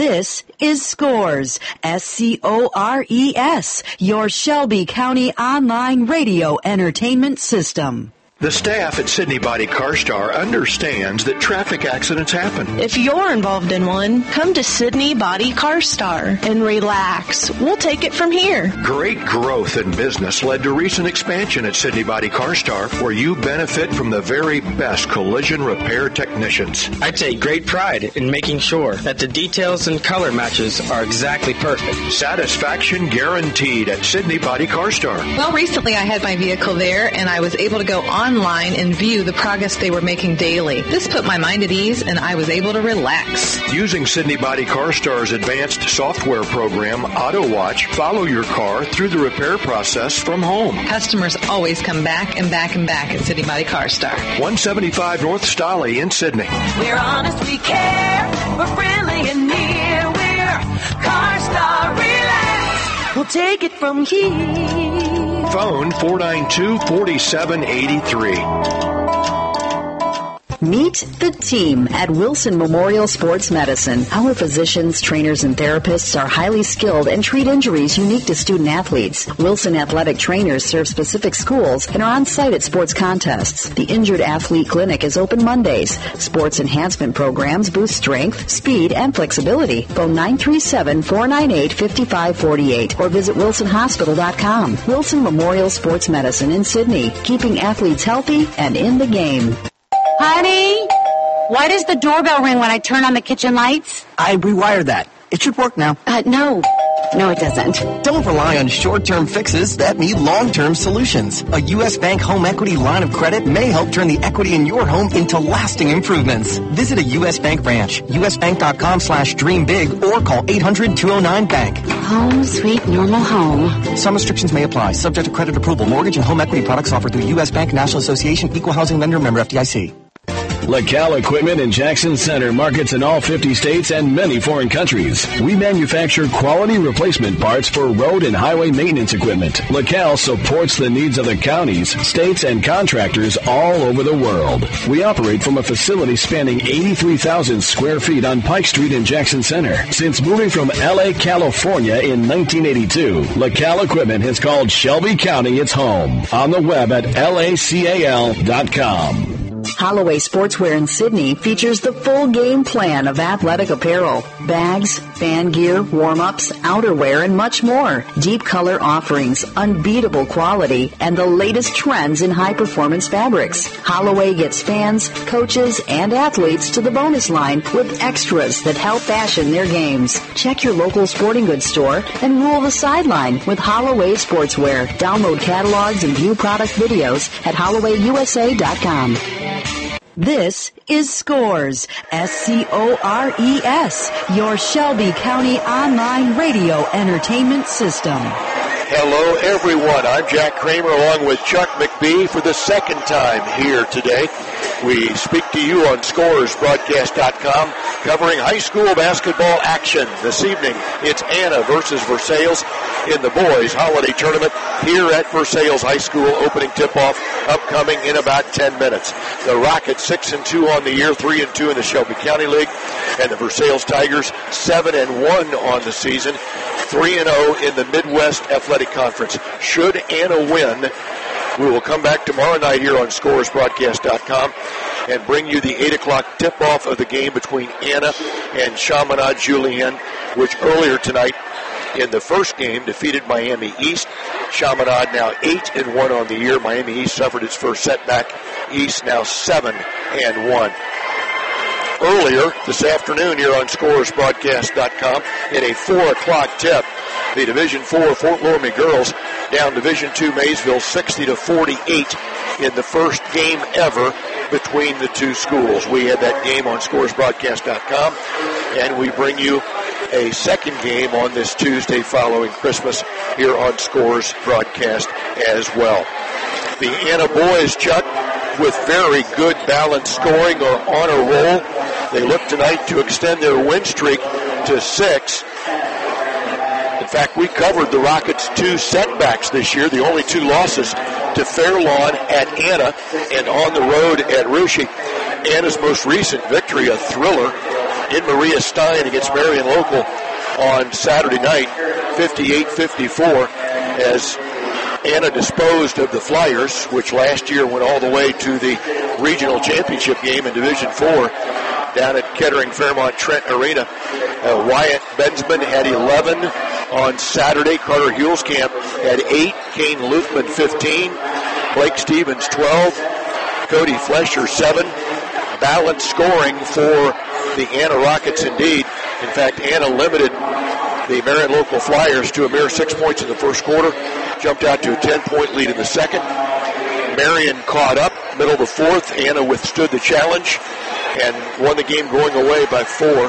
This is Scores, SCORES, your Shelby County online radio entertainment system. The staff at Sydney Body CarStar understands that traffic accidents happen. If you're involved in one, come to Sydney Body CarStar and relax. We'll take it from here. Great growth in business led to recent expansion at Sydney Body CarStar, where you benefit from the very best collision repair technicians. I take great pride in making sure that the details and color matches are exactly perfect. Satisfaction guaranteed at Sydney Body CarStar. Well, recently I had my vehicle there, and I was able to go online and view the progress they were making daily. This put my mind at ease, and I was able to relax. Using Sydney Body CarStar's advanced software program, AutoWatch, follow your car through the repair process from home. Customers always come back and back and back at Sydney Body CarStar. 175 North Stolly in Sydney. We're honest, we care. We're friendly and near. We're CarStar. Relax. We'll take it from here. Phone 492-4783. Meet the team at Wilson Memorial Sports Medicine. Our physicians, trainers, and therapists are highly skilled and treat injuries unique to student athletes. Wilson athletic trainers serve specific schools and are on site at sports contests. The Injured Athlete Clinic is open Mondays. Sports enhancement programs boost strength, speed, and flexibility. Phone 937-498-5548 or visit wilsonhospital.com. Wilson Memorial Sports Medicine in Sydney, keeping athletes healthy and in the game. Honey, why does the doorbell ring when I turn on the kitchen lights? I rewired that. It should work now. No, it doesn't. Don't rely on short-term fixes that need long-term solutions. A U.S. Bank home equity line of credit may help turn the equity in your home into lasting improvements. Visit a U.S. Bank branch, usbank.com/dreambig, or call 800-209-BANK. Home, sweet, normal home. Some restrictions may apply, subject to credit approval. Mortgage and home equity products offered through U.S. Bank, National Association, Equal Housing Lender, member FDIC. LaCal Equipment in Jackson Center markets in all 50 states and many foreign countries. We manufacture quality replacement parts for road and highway maintenance equipment. LaCal supports the needs of the counties, states, and contractors all over the world. We operate from a facility spanning 83,000 square feet on Pike Street in Jackson Center. Since moving from L.A., California in 1982, LaCal Equipment has called Shelby County its home. On the web at lacal.com. Holloway Sportswear in Sydney features the full game plan of athletic apparel, bags, fan gear, warm-ups, outerwear, and much more. Deep color offerings, unbeatable quality, and the latest trends in high-performance fabrics. Holloway gets fans, coaches, and athletes to the bonus line with extras that help fashion their games. Check your local sporting goods store and rule the sideline with Holloway Sportswear. Download catalogs and view product videos at HollowayUSA.com. This is Scores, SCORES, your Shelby County online radio entertainment system. Hello, everyone. I'm Jack Kramer along with Chuck McBee for the second time here today. We speak to you on ScoresBroadcast.com, covering high school basketball action. This evening, it's Anna versus Versailles in the boys' holiday tournament here at Versailles High School. Opening tip-off upcoming in about 10 minutes. The Rockets 6-2 on the year, 3-2 in the Shelby County League, and the Versailles Tigers 7-1 on the season, 3-0 in the Midwest Athletic Conference. Should Anna win, we will come back tomorrow night here on ScoresBroadcast.com and bring you the 8 o'clock tip-off of the game between Anna and Chaminade Julienne, which earlier tonight in the first game defeated Miami East. Chaminade now 8-1 on the year. Miami East suffered its first setback. East now 7-1. Earlier this afternoon here on ScoresBroadcast.com in a 4 o'clock tip, the Division IV Fort Loramie girls down Division II Maysville 60-48 in the first game ever between the two schools. We had that game on ScoresBroadcast.com, and we bring you a second game on this Tuesday following Christmas here on Scores Broadcast as well. The Anna boys, Chuck, with very good balanced scoring, are on a roll. They look tonight to extend their win streak to 6. In fact, we covered the Rockets' 2 setbacks this year, the only 2 losses to Fairlawn at Anna and on the road at Russia. Anna's most recent victory, a thriller in Maria Stein against Marion Local on Saturday night, 58-54, as Anna disposed of the Flyers, which last year went all the way to the regional championship game in Division 4 down at Kettering Fairmont Trent Arena. Wyatt Bensman had 11 on Saturday. Carter Hulskamp had 8. Kane Luthman 15. Blake Stevens 12. Cody Flesher 7. Balanced scoring for the Anna Rockets indeed. In fact, Anna limited the Marion Local Flyers to a mere 6 points in the first quarter, jumped out to a 10-point lead in the second. Marion caught up, middle of the fourth. Anna withstood the challenge and won the game going away by 4,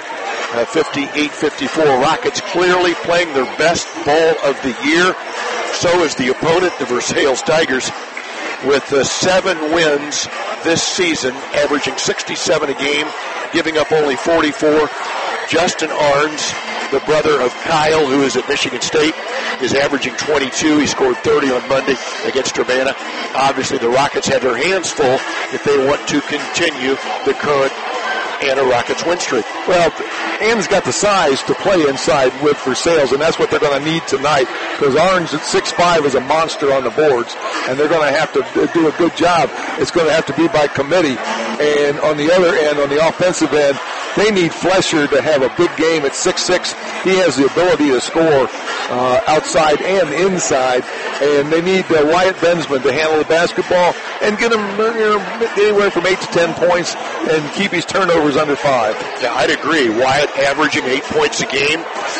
58-54. Rockets clearly playing their best ball of the year. So is the opponent, the Versailles Tigers, with 7 wins this season, averaging 67 a game, giving up only 44. Justin Arns, the brother of Kyle, who is at Michigan State, is averaging 22. He scored 30 on Monday against Urbana. Obviously, the Rockets have their hands full if they want to continue the current Anna Rockets win streak. Well, Anna's got the size to play inside with Versailles, and that's what they're going to need tonight, because Orange at 6'5" is a monster on the boards, and they're going to have to do a good job. It's going to have to be by committee. And on the other end, on the offensive end, they need Flesher to have a big game at 6'6". He has the ability to score outside and inside, and they need Wyatt Bensman to handle the basketball and get him anywhere from 8 to 10 points and keep his turnovers under 5. Yeah, I'd agree. Wyatt averaging 8 points a game.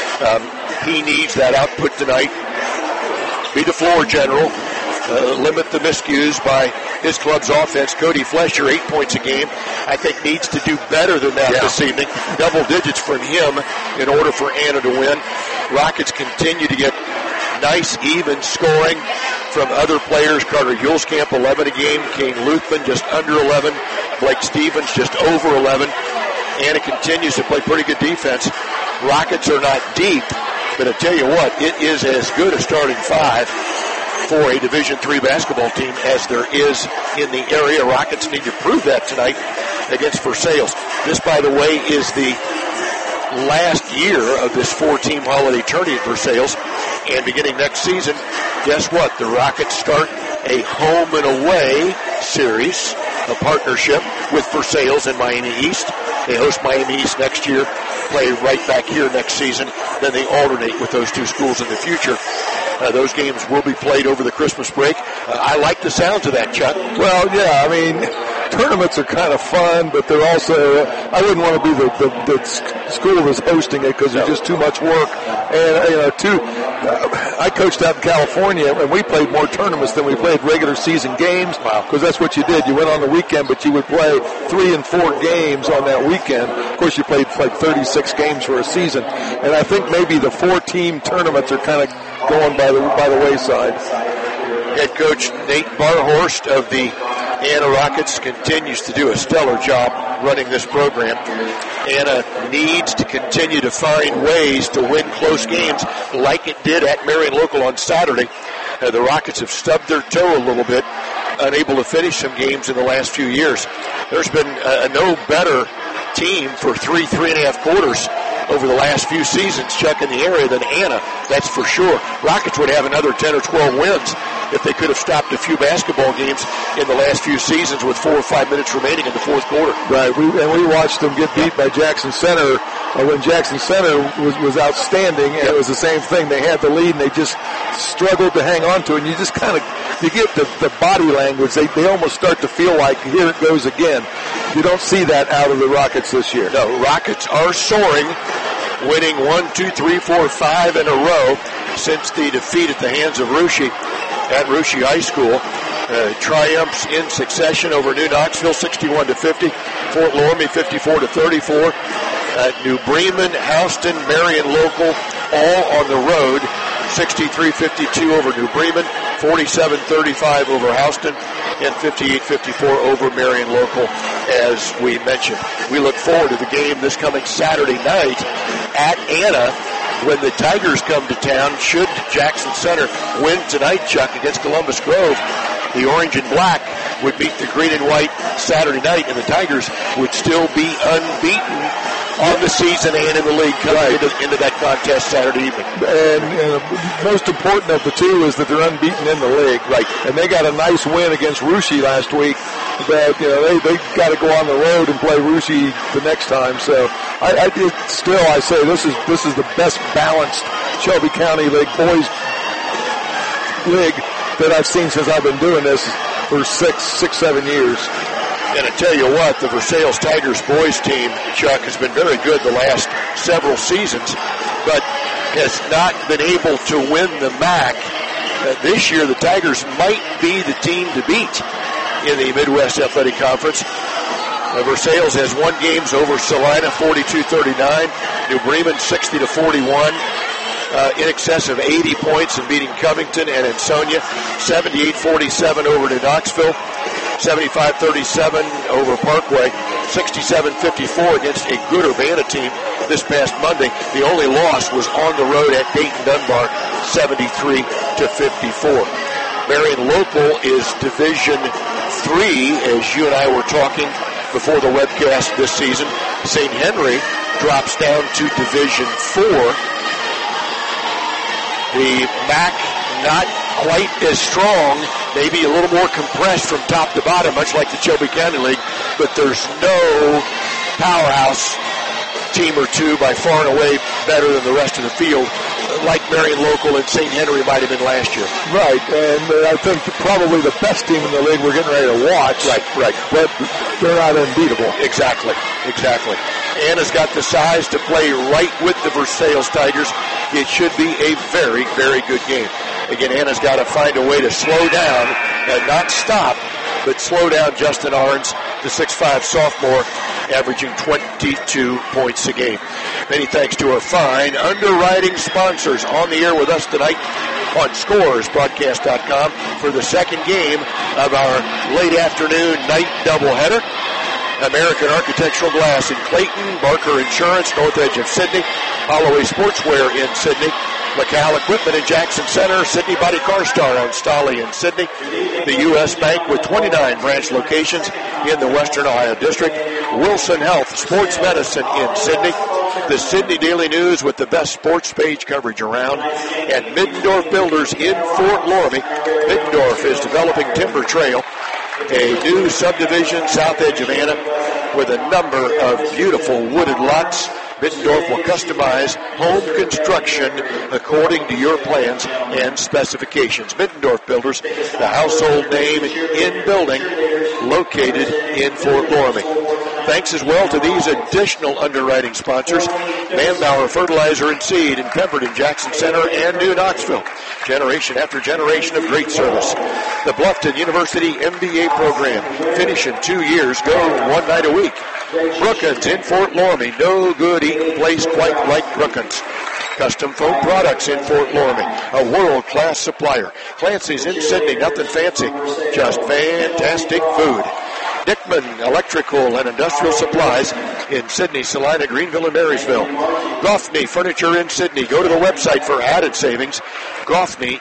He needs that output tonight. Be the floor general. Limit the miscues by his club's offense. Cody Flesher, 8 points a game, I think needs to do better than that this evening. Double digits from him in order for Anna to win. Rockets continue to get nice, even scoring from other players. Carter Hulskamp, 11 a game. Kane Luthman, just under 11. Blake Stevens, just over 11. Anna continues to play pretty good defense. Rockets are not deep, but I tell you what, it is as good a starting 5 for a Division III basketball team as there is in the area. Rockets need to prove that tonight against Versailles. This, by the way, is the last year of this 4-team holiday tourney at Versailles. And beginning next season, guess what? The Rockets start a home and away series, a partnership with Versailles and Miami East. They host Miami East next year, play right back here next season. Then they alternate with those two schools in the future. Those games will be played over the Christmas break. I like the sounds of that, Chuck. Well, yeah, I mean, tournaments are kind of fun, but they're also, I wouldn't want to be the school that's hosting it because there's just too much work. And, I coached out in California, and we played more tournaments than we played regular season games because that's what you did. You went on the weekend, but you would play 3 and 4 games on that weekend. Of course, you played like 36 games for a season. And I think maybe the 4-team tournaments are kind of going by the wayside. Head coach Nate Barhorst of the Anna Rockets continues to do a stellar job running this program. Anna needs to continue to find ways to win close games like it did at Marion Local on Saturday. The Rockets have stubbed their toe a little bit, unable to finish some games in the last few years. There's been a no better team for 3.5 quarters over the last few seasons, Chuck, in the area than Anna, that's for sure. Rockets would have another 10 or 12 wins if they could have stopped a few basketball games in the last few seasons with 4 or 5 minutes remaining in the fourth quarter. Right, we watched them get beat by Jackson Center when Jackson Center was outstanding, and it was the same thing. They had the lead, and they just struggled to hang on to it, and you just kind of, you get the body language. They almost start to feel like, here it goes again. You don't see that out of the Rockets this year. No, Rockets are soaring, winning 1, 2, 3, 4, 5 in a row since the defeat at the hands of Russia at Russia High School. Triumphs in succession over New Knoxville, 61-50. Fort Loramie, 54-34. New Bremen, Houston, Marion Local, all on the road. 63-52 over New Bremen, 47-35 over Houston, and 58-54 over Marion Local, as we mentioned. We look forward to the game this coming Saturday night at Anna when the Tigers come to town. Should Jackson Center win tonight, Chuck, against Columbus Grove, the orange and black would beat the green and white Saturday night, and the Tigers would still be unbeaten on the season and in the league coming into that contest Saturday evening. And most important of the two is that they're unbeaten in the league. Right. And they got a nice win against Russia last week. But they got to go on the road and play Russia the next time. So I say this is the best balanced Shelby County League boys league that I've seen since I've been doing this for 6-7 years. And I tell you what, the Versailles Tigers boys team, Chuck, has been very good the last several seasons, but has not been able to win the MAC. This year, the Tigers might be the team to beat in the Midwest Athletic Conference. Versailles has won games over Salina, 42-39. New Bremen, 60-41. In excess of 80 points in beating Covington and Ansonia. 78-47 over to Knoxville. 75-37 over Parkway. 67-54 against a good Urbana team this past Monday. The only loss was on the road at Dayton Dunbar, 73-54. Marion Local is Division 3, as you and I were talking before the webcast this season. St. Henry drops down to Division 4. The MAC not quite as strong, maybe a little more compressed from top to bottom, much like the Shelby County League, but there's no powerhouse team or two by far and away better than the rest of the field, like Marion Local and St. Henry might have been last year. Right, and I think probably the best team in the league we're getting ready to watch. Right. But they're not unbeatable. Exactly. Anna's got the size to play right with the Versailles Tigers. It should be a very, very good game. Again, Anna's got to find a way to slow down and not stop, but slow down Justin Arns, the 6'5 sophomore, averaging 22 points a game. Many thanks to our fine underwriting sponsors on the air with us tonight on ScoresBroadcast.com for the second game of our late afternoon night doubleheader. American Architectural Glass in Clayton, Barker Insurance, north edge of Sydney, Holloway Sportswear in Sydney, McCall Equipment in Jackson Center, Sydney Body Car Star on Stolly in Sydney, the U.S. Bank with 29 branch locations in the Western Ohio District, Wilson Health Sports Medicine in Sydney, the Sydney Daily News with the best sports page coverage around, and Middendorf Builders in Fort Loramie. Middendorf is developing Timber Trail, a new subdivision south edge of Anna with a number of beautiful wooded lots. Middendorf will customize home construction according to your plans and specifications. Middendorf Builders, the household name in building, located in Fort Loramie. Thanks as well to these additional underwriting sponsors: Manbauer Fertilizer and Seed in Pemberton, Jackson Center, and New Knoxville. Generation after generation of great service. The Bluffton University MBA program. Finish in 2 years. Go 1 night a week. Brookins in Fort Loramie. No good eating place quite like Brookins. Custom Foam Products in Fort Loramie, a world-class supplier. Clancy's in Sydney, nothing fancy, just fantastic food. Dickman Electrical and Industrial Supplies in Sydney, Salina, Greenville, and Marysville. Goffney Furniture in Sydney. Go to the website for added savings. Goffney,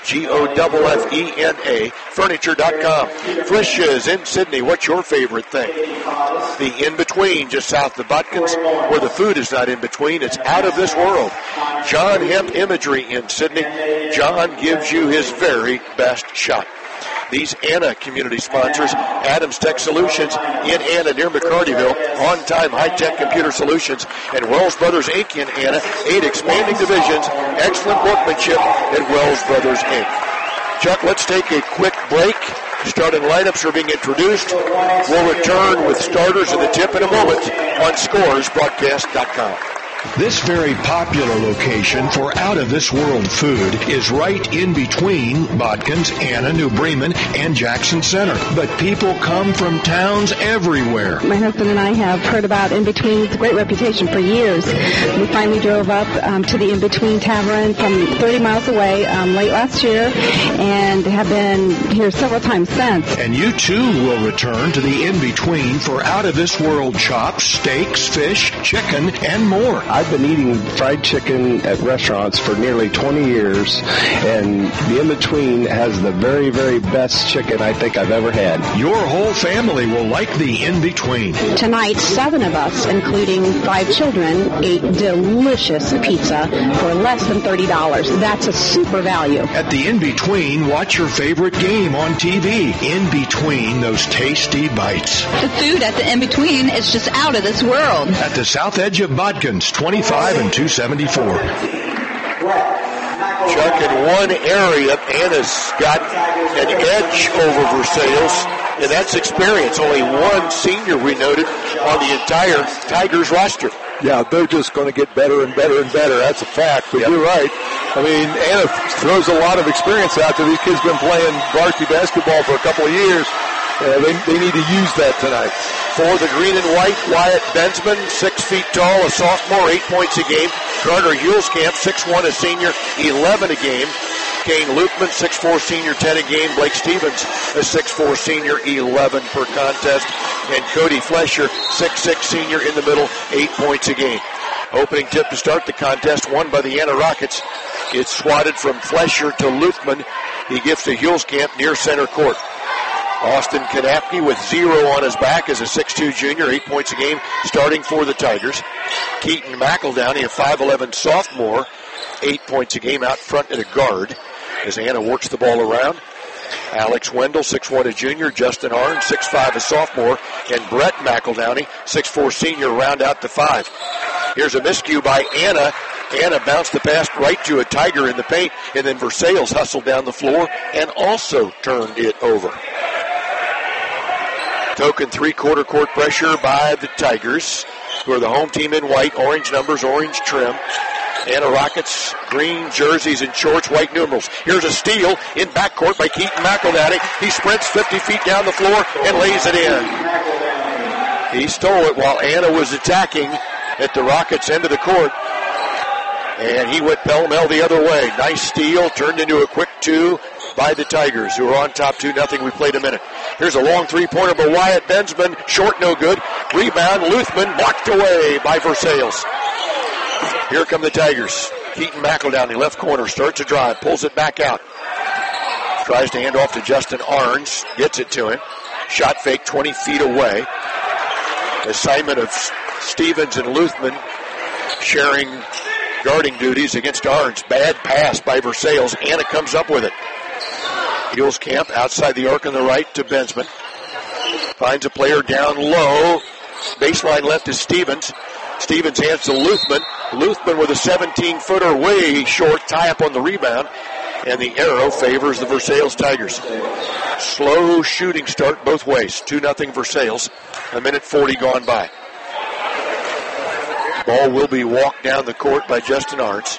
Goffena, Furniture.com. Frisch's in Sydney. What's your favorite thing? The In-Between, just south of Botkins, where the food is not in between. It's out of this world. John Hemp Imagery in Sydney. John gives you his very best shot. These Anna community sponsors: Adams Tech Solutions in Anna near McCartyville, On Time High Tech Computer Solutions, and Wells Brothers Inc. in Anna, 8 expanding divisions, excellent workmanship at Wells Brothers Inc. Chuck, let's take a quick break. Starting lineups are being introduced. We'll return with starters and the tip in a moment on ScoresBroadcast.com. This very popular location for out-of-this-world food is right in between Botkins, Anna, New Bremen, and Jackson Center. But people come from towns everywhere. My husband and I have heard about In-Between. It's a great reputation for years. We finally drove up to the In-Between Tavern from 30 miles away late last year and have been here several times since. And you, too, will return to the In-Between for out-of-this-world chops, steaks, fish, chicken, and more. I've been eating fried chicken at restaurants for nearly 20 years, and the In-Between has the very, very best chicken I think I've ever had. Your whole family will like the In-Between. Tonight, 7 of us, including 5 children, ate delicious pizza for less than $30. That's a super value. At the In-Between, watch your favorite game on TV. In-Between those tasty bites. The food at the In-Between is just out of this world. At the south edge of Bodkins, 25 and 274. Chuck, in one area, Anna's got an edge over Versailles, and that's experience. Only one senior, we noted, on the entire Tigers roster. Yeah, they're just going to get better and better and better. That's a fact. But you're right. I mean, Anna throws a lot of experience out there. These kids have been playing varsity basketball for a couple of years. They need to use that tonight. For the green and white, Wyatt Bensman, 6 feet tall, a sophomore, 8 points a game. Carter Hulskamp, 6'1", a senior, 11 a game. Kane Lukman, 6'4", senior, 10 a game. Blake Stevens, a 6'4", senior, 11 per contest. And Cody Flesher, 6'6", senior, in the middle, 8 points a game. Opening tip to start the contest, won by the Anna Rockets. It's swatted from Flesher to Lukman. He gives to Hulskamp near center court. Austin Kanapke with 0 on his back as a 6'2 junior, 8 points a game, starting for the Tigers. Keaton McEldowney, a 5'11 sophomore, 8 points a game out front at a guard as Anna works the ball around. Alex Wendell, 6'1 a junior, Justin Arn, 6'5 a sophomore, and Brett McEldowney, 6'4 senior, round out to 5. Here's a miscue by Anna. Anna bounced the pass right to a Tiger in the paint, and then Versailles hustled down the floor and also turned it over. Token three-quarter court pressure by the Tigers, who are the home team in white, orange numbers, orange trim. Anna Rockets, green jerseys and shorts, white numerals. Here's a steal in backcourt by Keaton McEldowney. He sprints 50 feet down the floor and lays it in. He stole it while Anna was attacking at the Rockets' end of the court. And he went pell-mell the other way. Nice steal, turned into a quick 2 by the Tigers, who are on top 2-0. We played a minute. Here's a long three-pointer by Wyatt Bensman. Short, no good. Rebound, Luthman blocked away by Versailles. Here come the Tigers. Keaton McEldowney, left corner, starts a drive, pulls it back out. Tries to hand off to Justin Arns, gets it to him. Shot fake 20 feet away. Assignment of Stevens and Luthman sharing guarding duties against Arns. Bad pass by Versailles. Anna comes up with it. Hulskamp outside the arc on the right to Bensman. Finds a player down low. Baseline left is Stevens. Stevens hands to Luthman. Luthman with a 17-footer, way short, tie up on the rebound. And the arrow favors the Versailles Tigers. Slow shooting start both ways. 2-0 Versailles. A minute 40 gone by. Ball will be walked down the court by Justin Arns.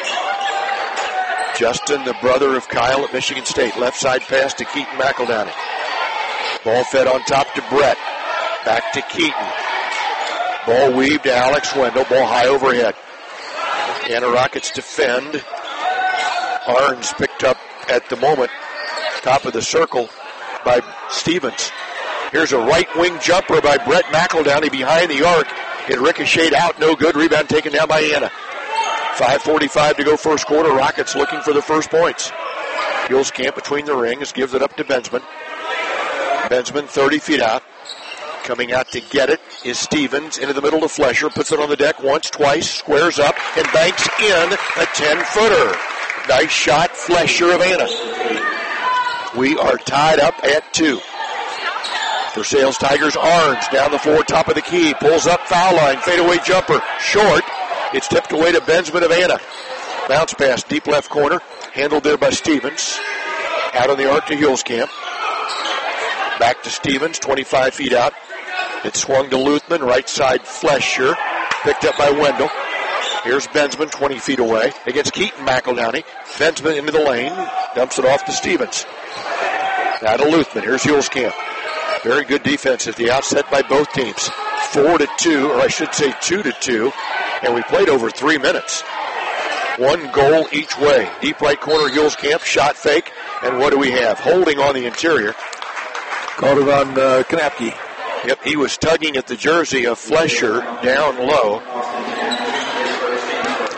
Justin, the brother of Kyle at Michigan State. Left side pass to Keaton McEldowney. Ball fed on top to Brett. Back to Keaton. Ball weaved to Alex Wendell. Ball high overhead. Anna Rockets defend. Arns picked up at the moment. Top of the circle by Stevens. Here's a right wing jumper by Brett McEldowney behind the arc. It ricocheted out. No good. Rebound taken down by Anna. 5:45 to go first quarter. Rockets looking for the first points. Hulskamp between the rings. Gives it up to Bensman. Bensman 30 feet out. Coming out to get it is Stevens. Into the middle to Flesher. Puts it on the deck once, twice. Squares up and banks in a 10-footer. Nice shot, Flesher of Anna. We are tied up at 2. Versailles Tigers, Arns down the floor, top of the key. Pulls up, foul line, fadeaway jumper. Short. It's tipped away to Bensman of Anna. Bounce pass, deep left corner. Handled there by Stevens. Out on the arc to Hulskamp. Back to Stevens, 25 feet out. It swung to Luthman, right side Flesher. Picked up by Wendell. Here's Bensman, 20 feet away. Against Keaton McEldowney. Bensman into the lane. Dumps it off to Stevens. Now to Luthman. Here's Hulskamp. Very good defense at the outset by both teams. 4-2, or I should say 2-2. And we played over 3 minutes. 1 goal each way. Deep right corner, Hulskamp, shot fake. And what do we have? Holding on the interior. Called it on Kanapke. Yep, he was tugging at the jersey of Flesher down low.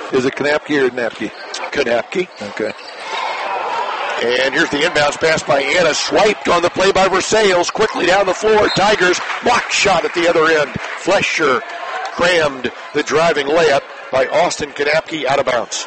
Is it Kanapke or Napke? Kanapke. Okay. And here's the inbounds pass by Anna. Swiped on the play by Versailles. Quickly down the floor. Tigers block shot at the other end. Flesher crammed the driving layup by Austin Kanapke out of bounds.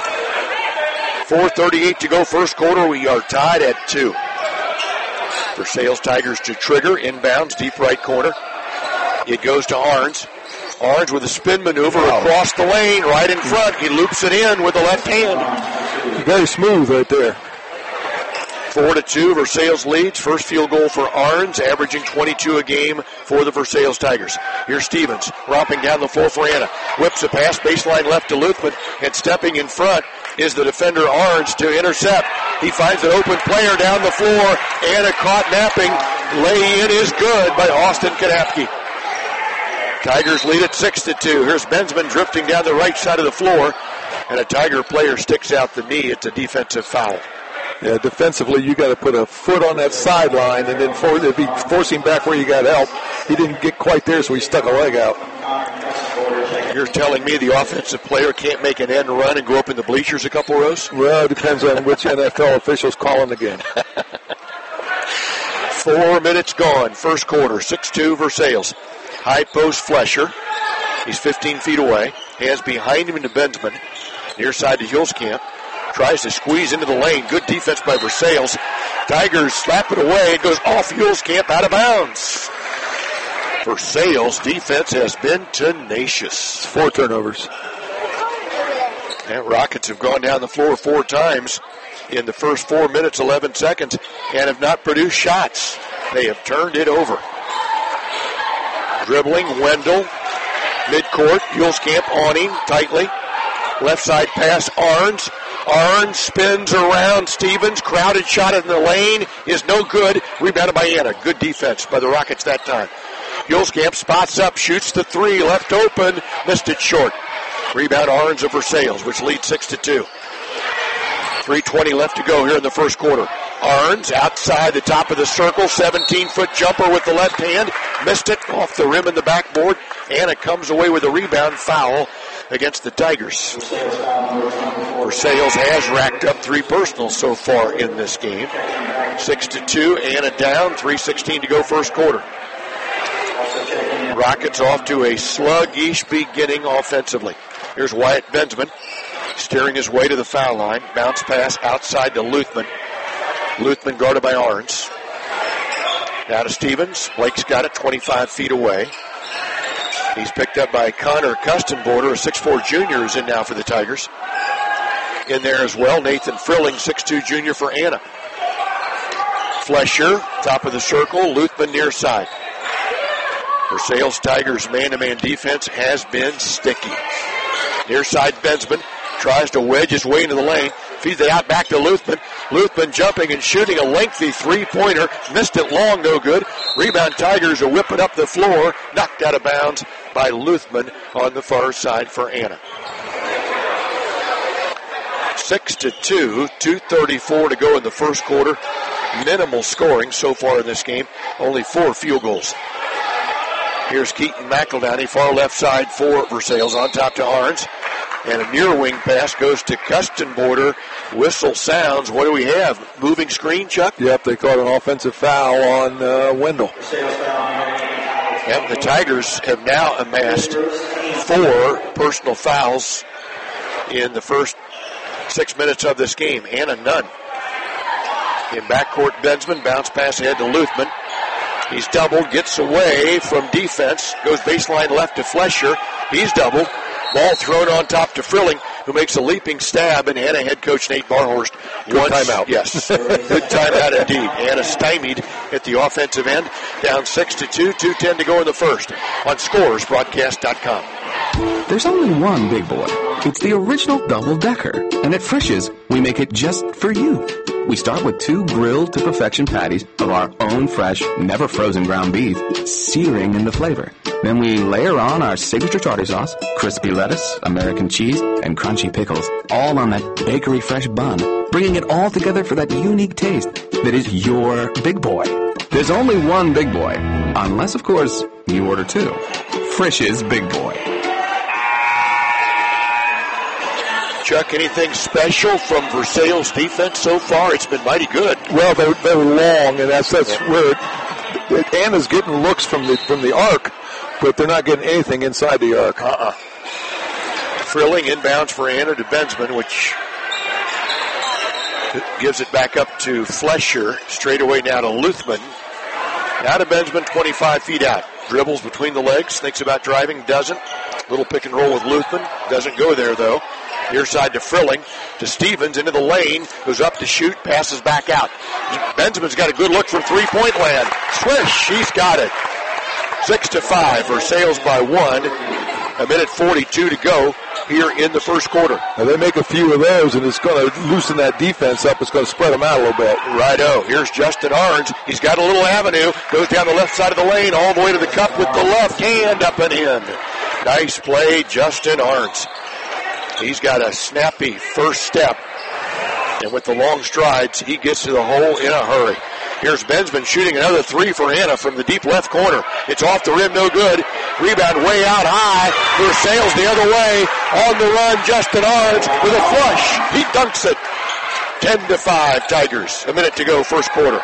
4:38 to go first quarter. We are tied at 2. Versailles Tigers to trigger. Inbounds, deep right corner. It goes to Arns. Arns with a spin maneuver across the lane, right in front. He loops it in with the left hand. Very smooth right there. 4-2, Versailles leads. First field goal for Arns, averaging 22 a game for the Versailles Tigers. Here's Stevens, romping down the floor for Anna. Whips a pass, baseline left to Luthman, and stepping in front is the defender Arns to intercept. He finds an open player down the floor. Anna caught napping. Lay-in is good by Austin Kanapke. Tigers lead at 6-2. Here's Bensman drifting down the right side of the floor, and a Tiger player sticks out the knee. It's a defensive foul. Yeah, defensively, you got to put a foot on that sideline and then be forcing back where you got help. He didn't get quite there, so he stuck a leg out. You're telling me the offensive player can't make an end run and go up in the bleachers a couple rows? Well, it depends on which NFL official's calling the game. 4 minutes gone, first quarter, 6-2 Versailles. High post Flesher. He's 15 feet away. Hands behind him into Bensman. Near side to Hulskamp. Tries to squeeze into the lane. Good defense by Versailles. Tigers slap it away. It goes off Hulskamp, out of bounds. Versailles' defense has been tenacious. 4 turnovers. And Rockets have gone down the floor 4 times in the first 4 minutes, 11 seconds, and have not produced shots. They have turned it over. Dribbling, Wendell, midcourt, Hulskamp on him tightly. Left side pass, Arns. Arns spins around Stevens. Crowded shot in the lane is no good. Rebounded by Anna. Good defense by the Rockets that time. Hulskamp spots up, shoots the 3, left open, missed it short. Rebound Arns of Versailles, which leads 6-2. 3:20 left to go here in the first quarter. Arns outside the top of the circle, 17-foot jumper with the left hand. Missed it off the rim and the backboard. Anna comes away with a rebound foul against the Tigers. Versailles has racked up 3 personals so far in this game. 6-2, Anna down, 3:16 to go first quarter. Rockets off to a sluggish beginning offensively. Here's Wyatt Bensman steering his way to the foul line. Bounce pass outside to Luthman. Luthman guarded by Arns. Now to Stevens. Blake's got it 25 feet away. He's picked up by Connor Custenborder, a 6'4 junior who's in now for the Tigers. In there as well, Nathan Frilling, 6'2 junior for Anna. Flesher, top of the circle, Luthman near side. Versailles Tigers man-to-man defense has been sticky. Near side Bensman tries to wedge his way into the lane. Feeds it out back to Luthman. Luthman jumping and shooting a lengthy three-pointer. Missed it long, no good. Rebound Tigers are whipping up the floor. Knocked out of bounds by Luthman on the far side for Anna. 6-2, 2:34 to go in the first quarter. Minimal scoring so far in this game. Only 4 field goals. Here's Keaton McEldowney, far left side for Versailles, on top to Arns. And a near wing pass goes to Custenborder. Whistle sounds. What do we have? Moving screen, Chuck? Yep, they caught an offensive foul on Wendell. Yep, the Tigers have now amassed 4 personal fouls in the first 6 minutes of this game. Anna, none. In backcourt, Bensman, bounce pass ahead to Luthman. He's doubled, gets away from defense, goes baseline left to Flesher. He's doubled. Ball thrown on top to Frilling, who makes a leaping stab, and Anna head coach Nate Barhorst. Good timeout. Yes, good timeout indeed. Anna stymied at the offensive end, down 6-2, 2:10 to go in the first on ScoresBroadcast.com. There's only one big boy. It's the original double-decker, and at Frisch's, we make it just for you. We start with 2 grilled to perfection patties of our own fresh, never frozen ground beef, searing in the flavor. Then we layer on our signature tartar sauce, crispy lettuce, American cheese, and crunchy pickles, all on that bakery fresh bun, bringing it all together for that unique taste that is your big boy. There's only one big boy, unless, of course, you order 2. Frisch's Big Boy. Chuck, anything special from Versailles' defense so far? It's been mighty good. Well, they're long, and that's where Anna's getting looks from the arc, but they're not getting anything inside the arc. Frilling inbounds for Anna to Bensman, which gives it back up to Flesher. Straight away now to Luthman. Now to Bensman, 25 feet out. Dribbles between the legs, thinks about driving, doesn't. Little pick and roll with Luthman. Doesn't go there, though. Near side to Frilling, to Stevens, into the lane, goes up to shoot, passes back out. Bensman's got a good look from three-point land. Swish, he's got it. 6-5, Versailles by 1. A minute 42 to go here in the first quarter. Now they make a few of those, and it's going to loosen that defense up. It's going to spread them out a little bit. Righto. Here's Justin Arns. He's got a little avenue. Goes down the left side of the lane, all the way to the cup with the left hand up and in. Nice play, Justin Arns. He's got a snappy first step. And with the long strides, he gets to the hole in a hurry. Here's Bensman shooting another three for Anna from the deep left corner. It's off the rim, no good. Rebound way out high. Versailles the other way. On the run, Justin Arns with a flush. He dunks it. 10-5 Tigers. A minute to go, first quarter.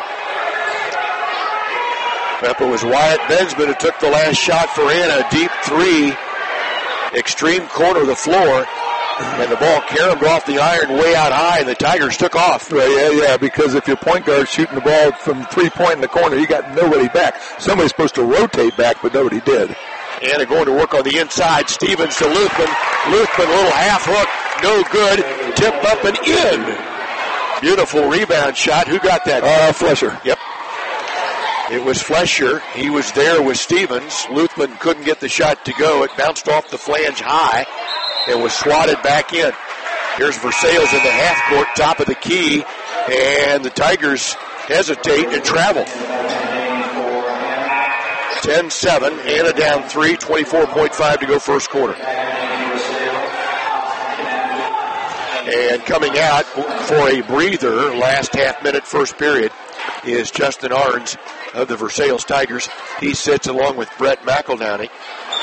It was Wyatt Bensman who took the last shot for Anna. Deep three. Extreme corner of the floor. And the ball caromed off the iron way out high, and the Tigers took off. Yeah, because if your point guard's shooting the ball from 3-point in the corner, you got nobody back. Somebody's supposed to rotate back, but nobody did. Anna going to work on the inside. Stevens to Luthman. Luthman, a little half hook, no good. Tip up and in. Beautiful rebound shot. Who got that? Flesher. Yep. It was Flesher. He was there with Stevens. Luthman couldn't get the shot to go. It bounced off the flange high and was swatted back in. Here's Versailles in the half court, top of the key, and the Tigers hesitate and travel. 10-7, Anna down 3, 24.5 to go first quarter. And coming out for a breather, last half minute, first period, is Justin Arns of the Versailles Tigers. He sits along with Brett McEldowney.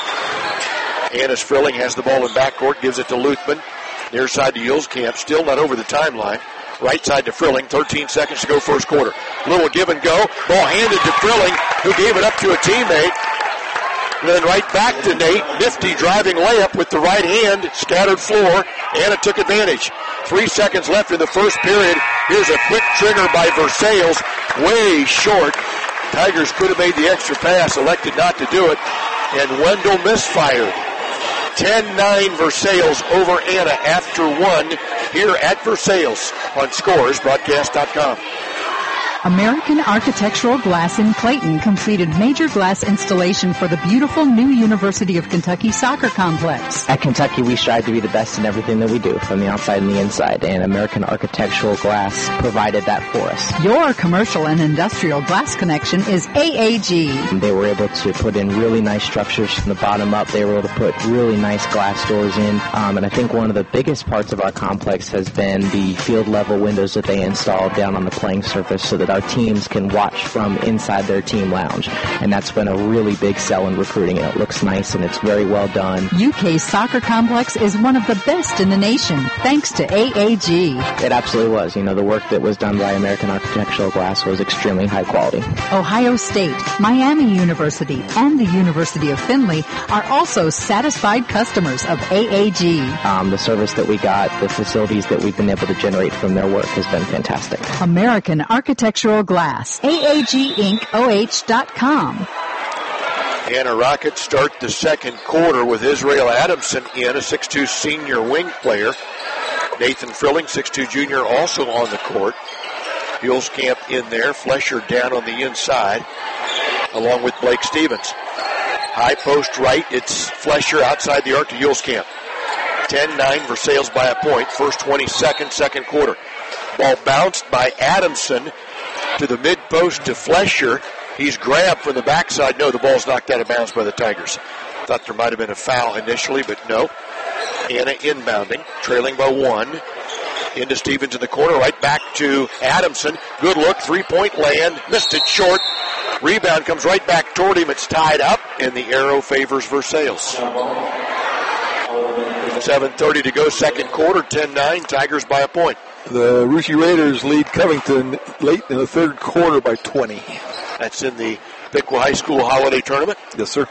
Anna's Frilling has the ball in backcourt, gives it to Luthman. Near side to Yuleskamp, still not over the timeline. Right side to Frilling, 13 seconds to go first quarter. Little give and go. Ball handed to Frilling, who gave it up to a teammate. And then right back to Nate. Nifty driving layup with the right hand. Scattered floor. Anna took advantage. 3 seconds left in the first period. Here's a quick trigger by Versailles. Way short. Tigers could have made the extra pass. Elected not to do it. And Wendell misfired. 10-9 Versailles over Anna after 1 here at Versailles on ScoresBroadcast.com. American Architectural Glass in Clayton completed major glass installation for the beautiful new University of Kentucky soccer complex. At Kentucky, we strive to be the best in everything that we do, from the outside and the inside, and American Architectural Glass provided that for us. Your commercial and industrial glass connection is AAG. They were able to put in really nice structures from the bottom up. They were able to put really nice glass doors in, and I think one of the biggest parts of our complex has been the field level windows that they installed down on the playing surface so that our teams can watch from inside their team lounge. And that's been a really big sell in recruiting, and it looks nice and it's very well done. UK's soccer complex is one of the best in the nation, thanks to AAG. It absolutely was. You know, the work that was done by American Architectural Glass was extremely high quality. Ohio State, Miami University, and the University of Findlay are also satisfied customers of AAG. The service that we got, the facilities that we've been able to generate from their work has been fantastic. American Architectural Glass, AAGInc.OH.com. Anna Rockets start the second quarter with Israel Adamson in, a 6'2 senior wing player. Nathan Frilling, 6'2 junior, also on the court. Yuleskamp in there, Flesher down on the inside, along with Blake Stevens. High post right, it's Flesher outside the arc to Yuleskamp. 10-9, Versailles by a point. First 20 seconds, second quarter. Ball bounced by Adamson to the mid-post to Flesher. He's grabbed from the backside. No, the ball's knocked out of bounds by the Tigers. Thought there might have been a foul initially, but no. Anna inbounding, trailing by 1. Into Stevens in the corner, right back to Adamson. Good look, three-point land. Missed it short. Rebound comes right back toward him. It's tied up, and the arrow favors Versailles. 7:30 to go, second quarter, 10-9, Tigers by a point. The Russia Raiders lead Covington late in the third quarter by 20. That's in the Piqua High School Holiday Tournament. Yes, sir.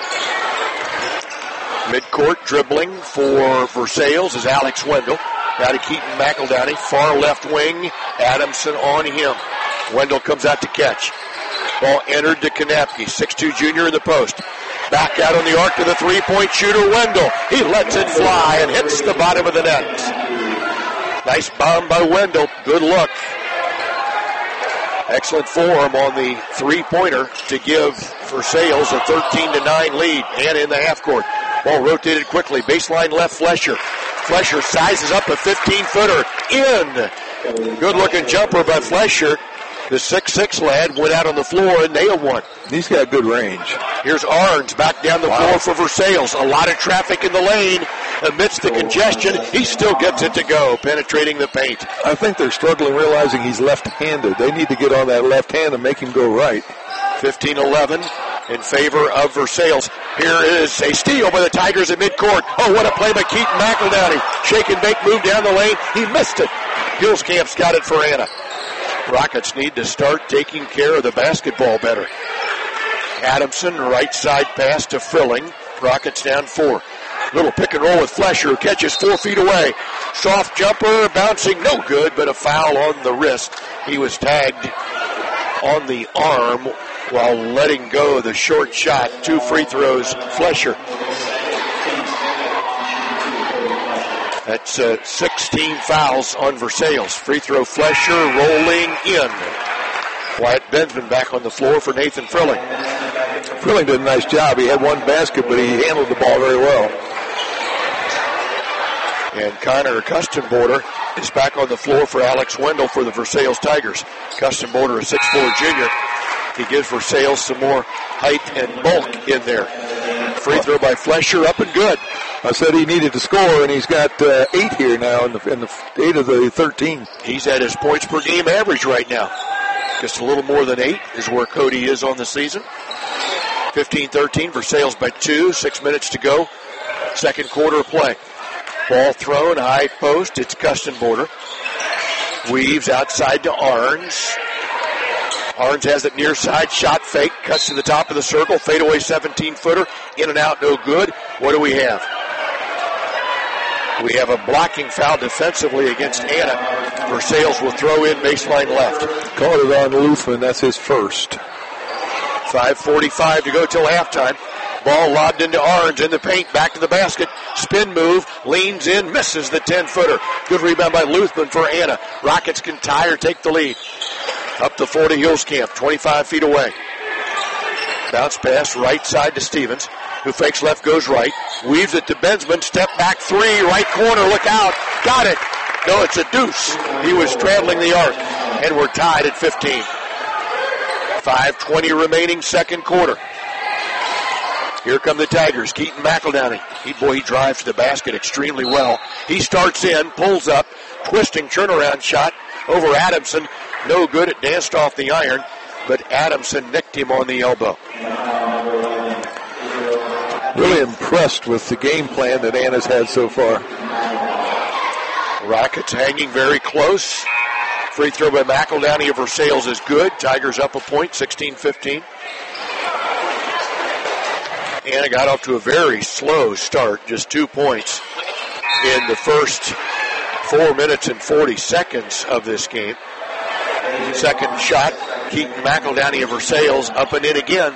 Midcourt dribbling for Versailles is Alex Wendell. Now to Keaton McEldowney, far left wing, Adamson on him. Wendell comes out to catch. Ball entered to Kanapke, 6'2 junior in the post. Back out on the arc to the three-point shooter, Wendell. He lets it fly and hits the bottom of the net. Nice bomb by Wendell. Good look. Excellent form on the three-pointer to give Versailles a 13-9 lead. And in the half court. Ball rotated quickly. Baseline left, Flesher. Flesher sizes up a 15-footer. In. Good-looking jumper by Flesher. The 6'6 lad went out on the floor and nailed one. He's got good range. Here's Arns back down the floor for Versailles. A lot of traffic in the lane. Amidst the congestion, he still gets it to go, penetrating the paint. I think they're struggling realizing he's left-handed. They need to get on that left hand and make him go right. 15-11 in favor of Versailles. Here is a steal by the Tigers at midcourt. Oh, what a play by Keaton McEldowney. Shake and bake move down the lane. He missed it. Hillscamp's got it for Anna. Rockets need to start taking care of the basketball better. Adamson, right side pass to Frilling. Rockets down 4. Little pick and roll with Flesher, who catches 4 feet away. Soft jumper, bouncing, no good, but a foul on the wrist. He was tagged on the arm while letting go the short shot. 2 free throws, Flesher. That's 16 fouls on Versailles. Free throw, Flesher rolling in. Wyatt Bensman back on the floor for Nathan Frilling. Frilling did a nice job. He had one basket, but he handled the ball very well. And Connor Custenborder is back on the floor for Alex Wendell for the Versailles Tigers. Custenborder, a 6'4 junior. He gives Versailles some more height and bulk in there. Free throw by Flesher, up and good. I said he needed to score, and he's got 8 here now in the 8 of the 13. He's at his points per game average right now. Just a little more than 8 is where Cody is on the season. 15-13, Versailles by 2, 6 minutes to go. Second quarter of play. Ball thrown, high post, it's Custenborder. Weaves outside to Arns. Arns has it near side, shot fake, cuts to the top of the circle, fadeaway 17-footer, in and out, no good. What do we have? We have a blocking foul defensively against Anna. Versailles will throw in baseline left. Called it on Luthman, that's his first. 5:45 to go till halftime. Ball lobbed into Arns in the paint, back to the basket. Spin move, leans in, misses the 10-footer. Good rebound by Luthman for Anna. Rockets can tie or take the lead. Up the 40 Hillscamp, 25 feet away. Bounce pass right side to Stevens, who fakes left, goes right. Weaves it to Bensman, step back 3, right corner, look out. Got it. No, it's a deuce. He was straddling the arc, and we're tied at 15. 5:20 remaining, second quarter. Here come the Tigers. Keaton McEldowney. He drives to the basket extremely well. He starts in, pulls up, twisting turnaround shot over Adamson. No good. It danced off the iron, but Adamson nicked him on the elbow. Really impressed with the game plan that Anna's had so far. Rockets hanging very close. Free throw by McEldowney of Versailles is good. Tigers up a point, 16-15. Anna got off to a very slow start, just 2 points in the first 4 minutes and 40 seconds of this game. Second shot, Keaton McEldowney of Versailles up and in again.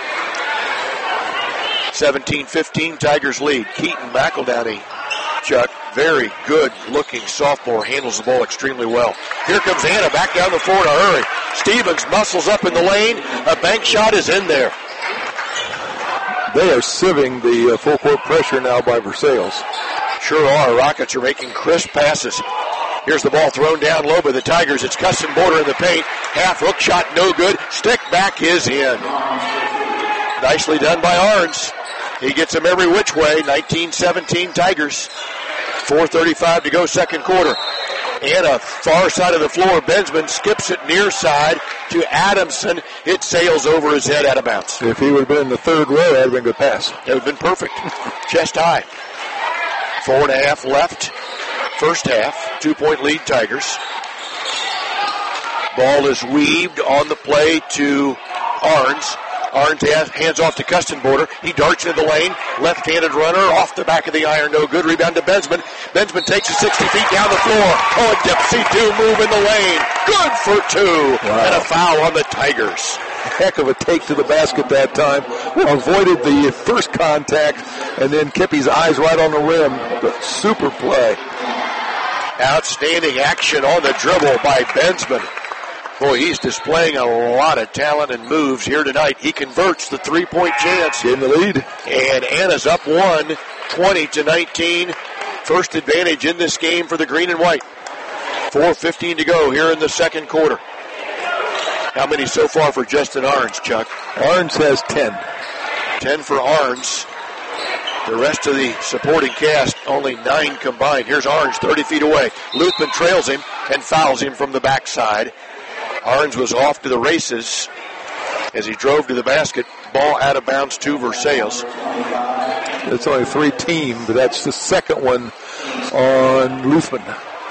17-15, Tigers lead. Keaton McEldowney, Chuck, very good looking sophomore, handles the ball extremely well. Here comes Anna back down the floor in a hurry. Stevens muscles up in the lane. A bank shot is in there. They are sieving the full court pressure now by Versailles. Sure are. Rockets are making crisp passes. Here's the ball thrown down low by the Tigers. It's Custenborder in the paint. Half hook shot, no good. Stick back is in. Nicely done by Arns. He gets them every which way. 19-17 Tigers. 4:35 to go, second quarter. Anna, far side of the floor. Bensman skips it near side to Adamson. It sails over his head out of bounds. If he would have been in the third row, that would have been a good pass. It would have been perfect. Chest high. 4.5 left. First half. 2-point lead, Tigers. Ball is weaved on the play to Arns. Arns hands off to Custenborder. He darts into the lane. Left-handed runner off the back of the iron. No good. Rebound to Bensman. Bensman takes it 60 feet down the floor. Oh, a Dipsy-do move in the lane. Good for 2. Wow. And a foul on the Tigers. Heck of a take to the basket that time. Avoided the first contact, and then Kippy's eyes right on the rim. But super play. Outstanding action on the dribble by Bensman. Boy, he's displaying a lot of talent and moves here tonight. He converts the 3-point chance. In the lead. And Anna's up 1, 20-19. First advantage in this game for the green and white. 4:15 to go here in the second quarter. How many so far for Justin Arns, Chuck? Arns has 10. 10 for Arns. The rest of the supporting cast, only 9 combined. Here's Arns 30 feet away. Luthman trails him and fouls him from the backside. Arns was off to the races as he drove to the basket. Ball out of bounds to Versailles. It's only 3-team, but that's the second one on Luthman.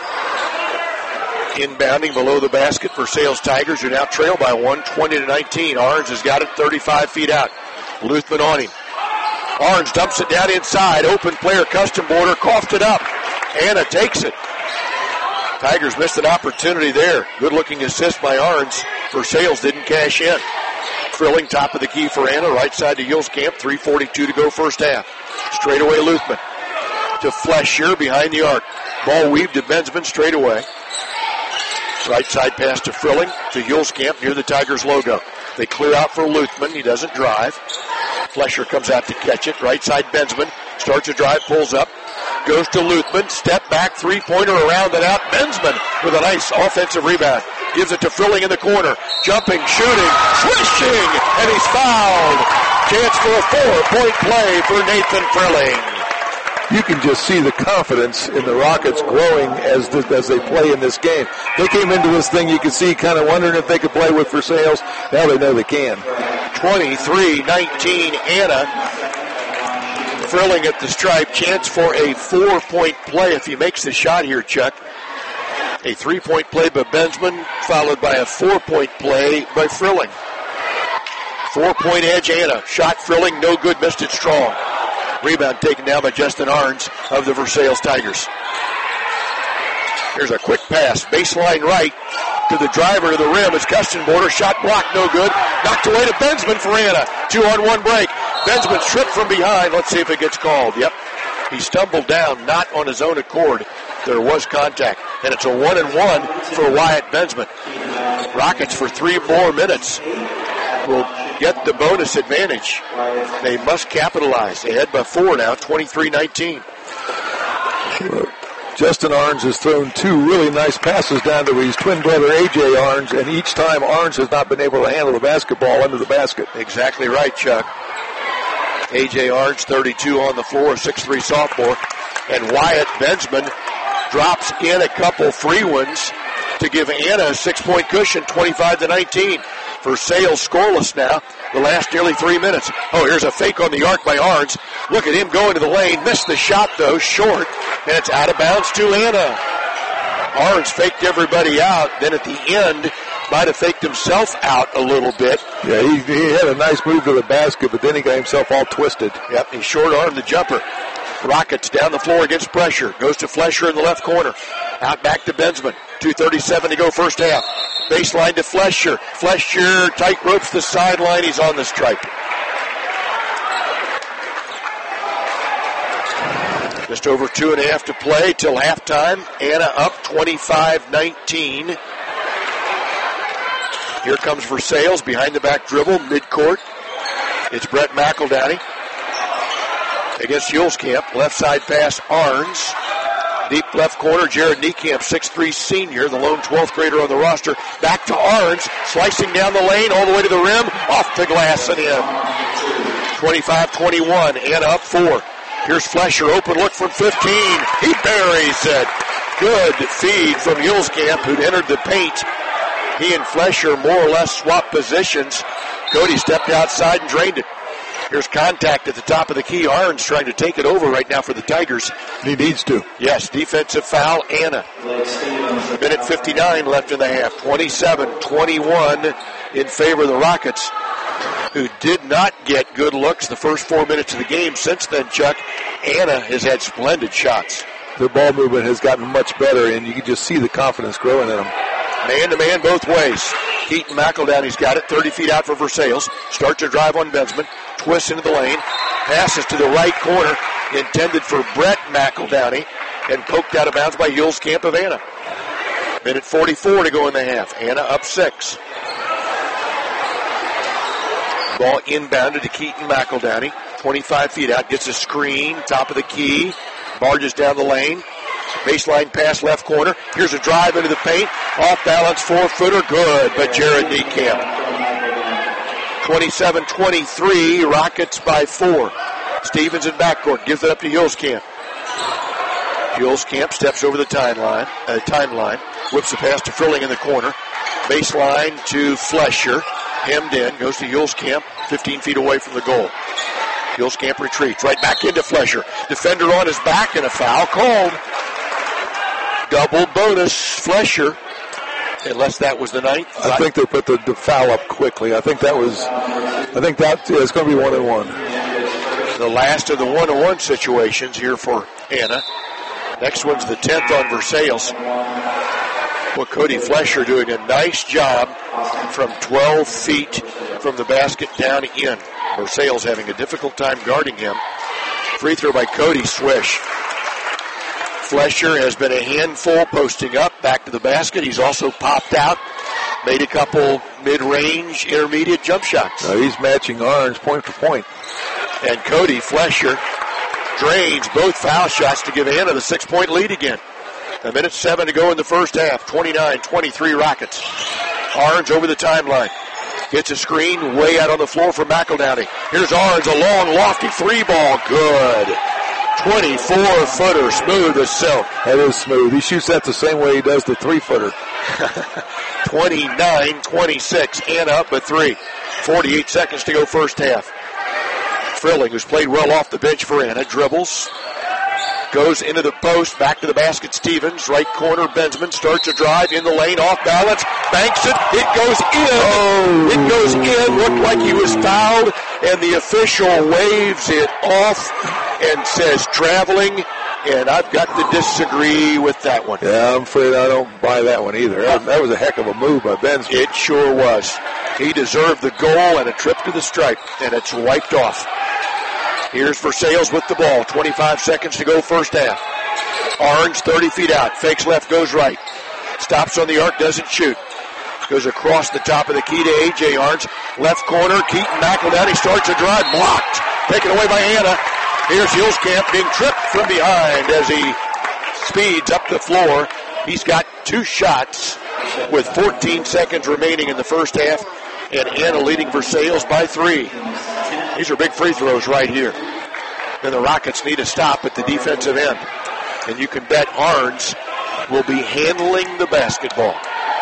Inbounding below the basket, Versailles Tigers are now trail by 1, 20-19. Arns has got it 35 feet out. Luthman on him. Arns dumps it down inside. Open player, Custenborder, coughed it up. Anna takes it. Tigers missed an opportunity there. Good-looking assist by Arns. Versailles didn't cash in. Frilling top of the key for Anna. Right side to Yulskamp. 3:42 to go first half. Straight away Luthman. To Flesher behind the arc. Ball weaved to Bensman straight away. Right side pass to Frilling to Yulskamp near the Tigers logo. They clear out for Luthman. He doesn't drive. Flesher comes out to catch it. Right side Bensman. Starts to drive, pulls up. Goes to Luthman. Step back, three-pointer around and out. Bensman with a nice offensive rebound. Gives it to Frilling in the corner. Jumping, shooting, swishing, and he's fouled. Chance for a 4-point play for Nathan Frilling. You can just see the confidence in the Rockets growing as they play in this game. They came into this thing, you could see, kind of wondering if they could play with Versailles. Now they know they can. 23-19 Anna. Frilling at the stripe. Chance for a 4-point play if he makes the shot here, Chuck. A 3-point play by Bensman, followed by a 4-point play by Frilling. 4-point edge, Anna. Shot Frilling, no good, missed it strong. Rebound taken down by Justin Arns of the Versailles Tigers. Here's a quick pass, baseline right to the driver to the rim. It's Custenborder, shot blocked, no good. Knocked away to Bensman for Anna. 2-on-1 break. Bensman tripped from behind. Let's see if it gets called. Yep. He stumbled down, not on his own accord. There was contact. And it's a 1-and-1 for Wyatt Bensman. Rockets for 3 more minutes will get the bonus advantage. They must capitalize. They head by 4 now, 23-19. Justin Arns has thrown 2 really nice passes down to his twin brother, A.J. Arns, and each time Arns has not been able to handle the basketball under the basket. Exactly right, Chuck. A.J. Arns, 32 on the floor, 6'3 sophomore. And Wyatt Bensman drops in a couple free ones to give Anna a 6-point cushion, 25-19. Versailles scoreless now, the last nearly 3 minutes. Oh, here's a fake on the arc by Arns. Look at him going to the lane. Missed the shot, though, short. And it's out of bounds to Anna. Arns faked everybody out. Then at the end, might have faked himself out a little bit. Yeah, he had a nice move to the basket, but then he got himself all twisted. Yep, he short-armed the jumper. Rockets down the floor against pressure. Goes to Flesher in the left corner. Out back to Bensman. 2:37 to go first half. Baseline to Flesher. Flesher tight ropes the sideline. He's on the stripe. Just over 2.5 to play till halftime. Anna up 25-19. Here comes Versailles behind the back dribble, midcourt. It's Brett McEldowney against Yulskamp. Left side pass, Arns. Deep left corner, Jared Niekamp, 6'3 senior, the lone 12th grader on the roster. Back to Arns, slicing down the lane, all the way to the rim, off the glass and in. 25-21, Anna up 4. Here's Flesher, open look from 15. He buries it. Good feed from Yulskamp, who'd entered the paint. He and Flesher more or less swapped positions. Cody stepped outside and drained it. Here's contact at the top of the key. Arns trying to take it over right now for the Tigers. He needs to. Yes, defensive foul, Anna. Minute 59 left in the half. 27-21 in favor of the Rockets, who did not get good looks the first 4 minutes of the game. Since then, Chuck, Anna has had splendid shots. Their ball movement has gotten much better, and you can just see the confidence growing in them. Man-to-man both ways. Keaton McEldowney's got it, 30 feet out for Versailles. Starts to drive on Bensman. Twists into the lane. Passes to the right corner, intended for Brett McEldowney, and poked out of bounds by Hulskamp of Anna. Minute 44 to go in the half. Anna up 6. Ball inbounded to Keaton McEldowney. 25 feet out. Gets a screen. Top of the key. Barges down the lane. Baseline pass left corner. Here's a drive into the paint. Off balance 4-footer. Good, but Jared Niekamp. 27-23. Rockets by 4. Stevens in backcourt. Gives it up to Hulskamp. Hulskamp steps over the timeline. Whips the pass to Frilling in the corner. Baseline to Flesher. Hemmed in. Goes to Hulskamp. 15 feet away from the goal. Hulskamp retreats. Right back into Flesher. Defender on his back and a foul called. Double bonus, Flesher. Unless that was the ninth. I think they put the foul up quickly. I think that is going to be 1-1. The last of the 1-1 situations here for Anna. Next one's the 10th on Versailles. Well, Cody Flesher doing a nice job from 12 feet from the basket down in. Versailles having a difficult time guarding him. Free throw by Cody, swish. Flesher has been a handful posting up, back to the basket. He's also popped out, made a couple mid-range, intermediate jump shots. He's matching Orange point for point. And Cody Flesher drains both foul shots to give Anna the 6-point lead again. A minute 7 to go in the first half. 29-23 Rockets. Orange over the timeline. Gets a screen way out on the floor for McEldowney. Here's Orange, a long, lofty 3-ball. Good. 24-footer, smooth as silk. That is smooth. He shoots that the same way he does the 3-footer. 29-26. Anna up by 3. 48 seconds to go first half. Frilling, who's played well off the bench for Anna, dribbles. Goes into the post, back to the basket, Stevens. Right corner, Bensman starts a drive in the lane, off balance, banks it, it goes in. It goes in, looked like he was fouled, and the official waves it off and says traveling, and I've got to disagree with that one. Yeah, I'm afraid I don't buy that one either. That was a heck of a move by Bensman. It sure was. He deserved the goal and a trip to the stripe, and it's wiped off. Here's Versailles with the ball. 25 seconds to go first half. Orange 30 feet out. Fakes left, goes right. Stops on the arc, doesn't shoot. Goes across the top of the key to A.J. Orange. Left corner, Keaton McEldowney starts a drive. Blocked. Taken away by Anna. Here's Hulskamp being tripped from behind as he speeds up the floor. He's got 2 shots with 14 seconds remaining in the first half. And Anna leading Versailles by 3. These are big free throws right here. And the Rockets need a stop at the defensive end. And you can bet Arns will be handling the basketball.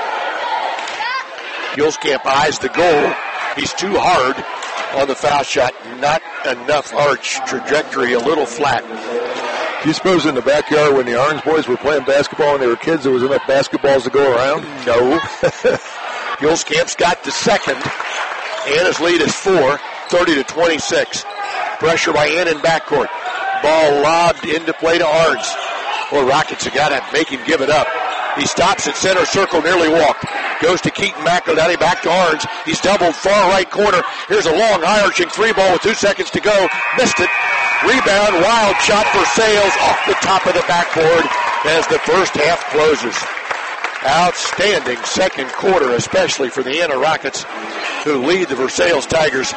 Hulskamp eyes the goal. He's too hard on the foul shot. Not enough arch trajectory, a little flat. Do you suppose in the backyard when the Orange boys were playing basketball when they were kids, there was enough basketballs to go around? No. Hulskamp's got the second. Anna's lead is 4, 30-26. Pressure by Anna in backcourt. Ball lobbed into play to Arns. Well, Rockets have got to make him give it up. He stops at center circle, nearly walked. Goes to Keaton McEldowney, back to Arns. He's doubled far right corner. Here's a long, high-arching 3-ball with 2 seconds to go. Missed it. Rebound, wild shot for Sales off the top of the backboard as the first half closes. Outstanding second quarter, especially for the Anna Rockets, who lead the Versailles Tigers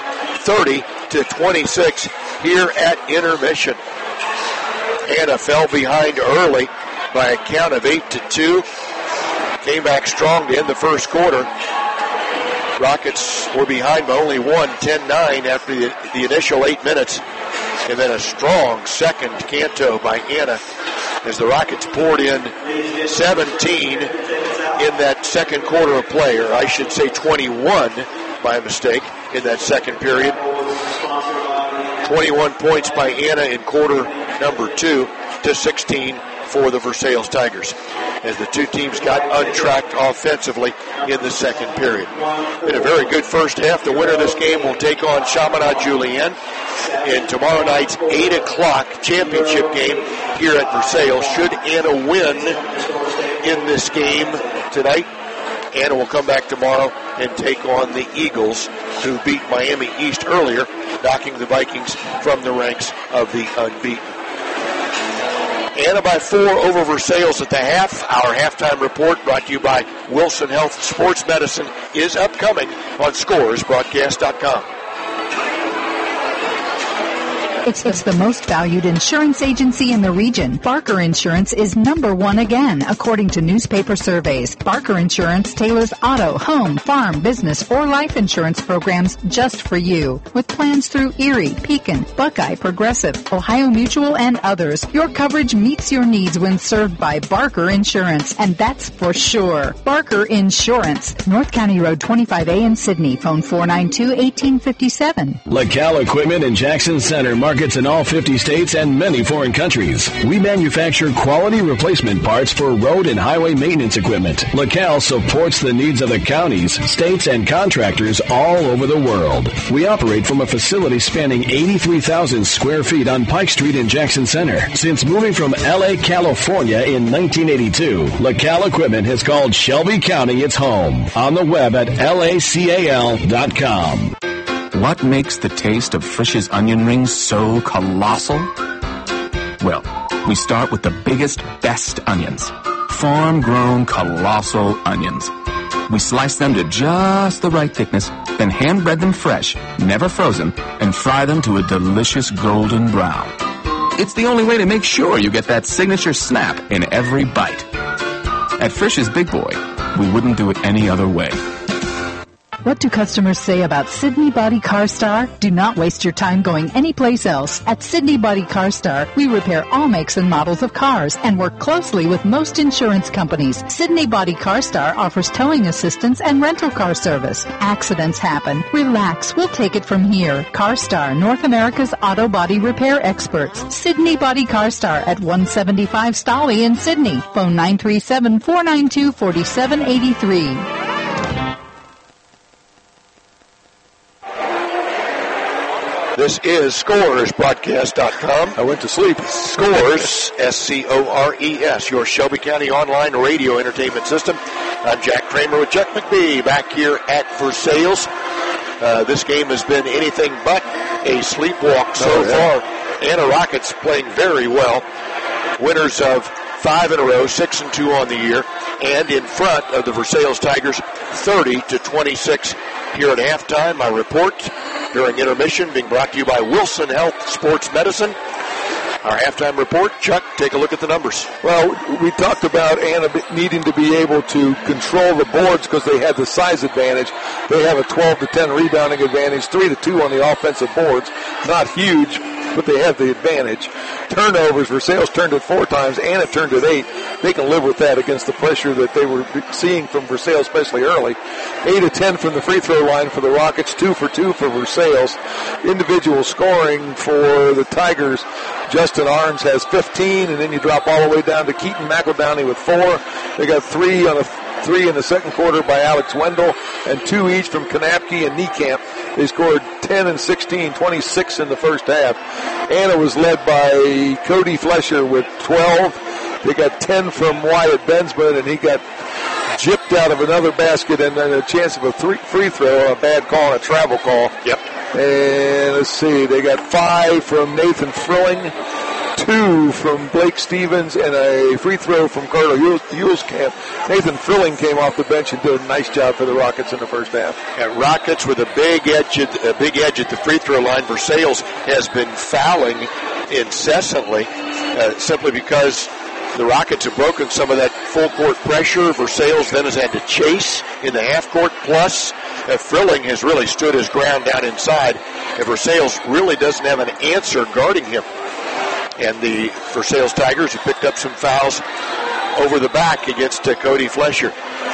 30-26 here at intermission. Anna fell behind early by a count of 8-2. Came back strong to end the first quarter. Rockets were behind by only 1, 10-9 after the initial 8 minutes. And then a strong second canto by Anna as the Rockets poured in 17 in that second quarter of play, or I should say 21 by mistake in that second period. 21 points by Anna in quarter number 2 to 16 for the Versailles Tigers, as the two teams got untracked offensively in the second period. In a very good first half, the winner of this game will take on Chaminade-Julienne in tomorrow night's 8 o'clock championship game here at Versailles. Should Anna win in this game tonight, Anna will come back tomorrow and take on the Eagles, who beat Miami East earlier, knocking the Vikings from the ranks of the unbeaten. Anna by 4 over Versailles at the half. Our halftime report, brought to you by Wilson Health Sports Medicine, is upcoming on ScoresBroadcast.com. It's the most valued insurance agency in the region. Barker Insurance is number 1 again, according to newspaper surveys. Barker Insurance tailors auto, home, farm, business, or life insurance programs just for you. With plans through Erie, Pekin, Buckeye, Progressive, Ohio Mutual, and others, your coverage meets your needs when served by Barker Insurance, and that's for sure. Barker Insurance, North County Road 25A in Sydney. Phone 492-1857. LaCal Equipment in Jackson Center markets in all 50 states and many foreign countries. We manufacture quality replacement parts for road and highway maintenance equipment. LaCal supports the needs of the counties, states, and contractors all over the world. We operate from a facility spanning 83,000 square feet on Pike Street in Jackson Center. Since moving from L.A., California in 1982, LaCal Equipment has called Shelby County its home. On the web at lacal.com. What makes the taste of Frisch's onion rings so colossal? Well, we start with the biggest, best onions. Farm-grown colossal onions. We slice them to just the right thickness, then hand-bread them fresh, never frozen, and fry them to a delicious golden brown. It's the only way to make sure you get that signature snap in every bite. At Frisch's Big Boy, we wouldn't do it any other way. What do customers say about Sydney Body Car Star? Do not waste your time going anyplace else. At Sydney Body Car Star, we repair all makes and models of cars and work closely with most insurance companies. Sydney Body Car Star offers towing assistance and rental car service. Accidents happen. Relax. We'll take it from here. Car Star, North America's auto body repair experts. Sydney Body Car Star at 175 Stolly in Sydney. Phone 937-492-4783. This is ScoresBroadcast.com. I went to sleep. Scores, S-C-O-R-E-S, your Shelby County online radio entertainment system. I'm Jack Kramer with Chuck McBee back here at Versailles. This game has been anything but a sleepwalk so far. Anna Rockets playing very well. Winners of 5 in a row, 6-2 on the year, and in front of the Versailles Tigers, 30-26 here at halftime. My report during intermission being brought to you by Wilson Health Sports Medicine. Our halftime report. Chuck, take a look at the numbers. Well, we talked about Anna needing to be able to control the boards because they had the size advantage. They have a 12-10 rebounding advantage, 3-2 on the offensive boards. Not huge, but they have the advantage. Turnovers, Versailles turned it 4 times. Anna turned it 8. They can live with that against the pressure that they were seeing from Versailles, especially early. 8-10 from the free throw line for the Rockets, 2 for 2 for Versailles. Individual scoring for the Tigers, Justin Arns has 15, and then you drop all the way down to Keaton McEldowney with 4. They got 3 in the second quarter by Alex Wendell, and 2 each from Kanapke and Niekamp. They scored 10 and 16, 26 in the first half. Anna was led by Cody Flesher with 12. They got 10 from Wyatt Bensman, and he got gypped out of another basket and then a chance of a free throw on a bad call and a travel call. Yep. And let's see, they got 5 from Nathan Frilling, 2 from Blake Stevens, and a free throw from Carter Hulskamp. Nathan Frilling came off the bench and did a nice job for the Rockets in the first half. And Rockets with a big edge at the free throw line. Versailles has been fouling incessantly, simply because the Rockets have broken some of that full court pressure. Versailles then has had to chase in the half court. Plus, Frilling has really stood his ground down inside, and Versailles really doesn't have an answer guarding him. And the Versailles Tigers have picked up some fouls over the back against Cody Flesher.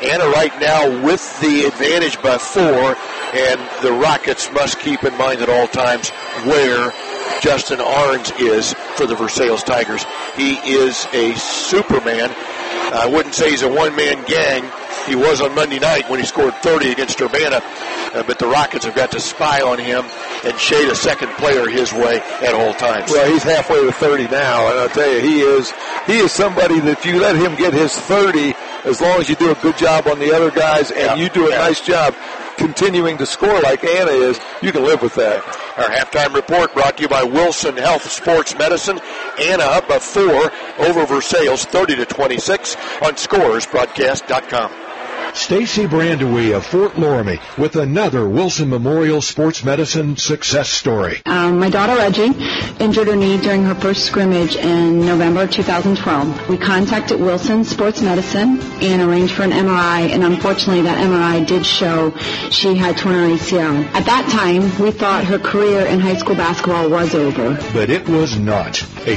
Anna right now with the advantage by 4, and the Rockets must keep in mind at all times where Justin Arns is for the Versailles Tigers. He is a Superman. I wouldn't say he's a one-man gang. He was on Monday night when he scored 30 against Urbana, but the Rockets have got to spy on him and shade a second player his way at all times. Well, he's halfway to 30 now, and I'll tell you, he is somebody that if you let him get his 30, as long as you do a good job on the other guys and you do a nice job continuing to score like Anna is, you can live with that. Our halftime report brought to you by Wilson Health Sports Medicine. Anna up by 4 over Versailles, 30-26 on ScoresBroadcast.com. Stacy Brandewie of Fort Loramie with another Wilson Memorial Sports Medicine success story. My daughter Reggie injured her knee during her first scrimmage in November 2012. We contacted Wilson Sports Medicine and arranged for an MRI, and unfortunately that MRI did show she had torn her ACL. At that time, we thought her career in high school basketball was over. But it was not. A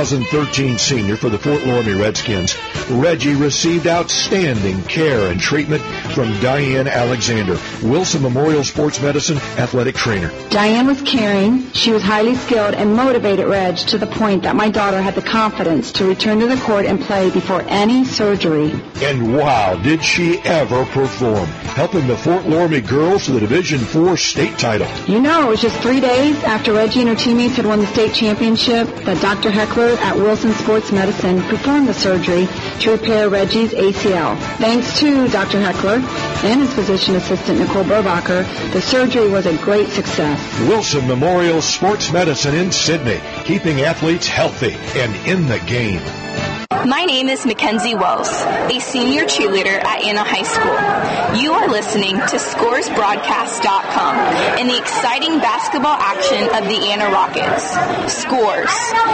2013 senior for the Fort Loramie Redskins, Reggie received outstanding care and treatment from Diane Alexander, Wilson Memorial Sports Medicine athletic trainer. Diane was caring, she was highly skilled, and motivated Reg to the point that my daughter had the confidence to return to the court and play before any surgery. And wow, did she ever perform, helping the Fort Loramie girls to the Division IV state title. You know, it was just 3 days after Reggie and her teammates had won the state championship that Dr. Heckler at Wilson Sports Medicine performed the surgery to repair Reggie's ACL. Thanks to Dr. Heckler and his physician assistant, Nicole Burbacher, the surgery was a great success. Wilson Memorial Sports Medicine in Sydney, keeping athletes healthy and in the game. My name is Mackenzie Wells, a senior cheerleader at Anna High School. You are listening to ScoresBroadcast.com and the exciting basketball action of the Anna Rockets. Scores,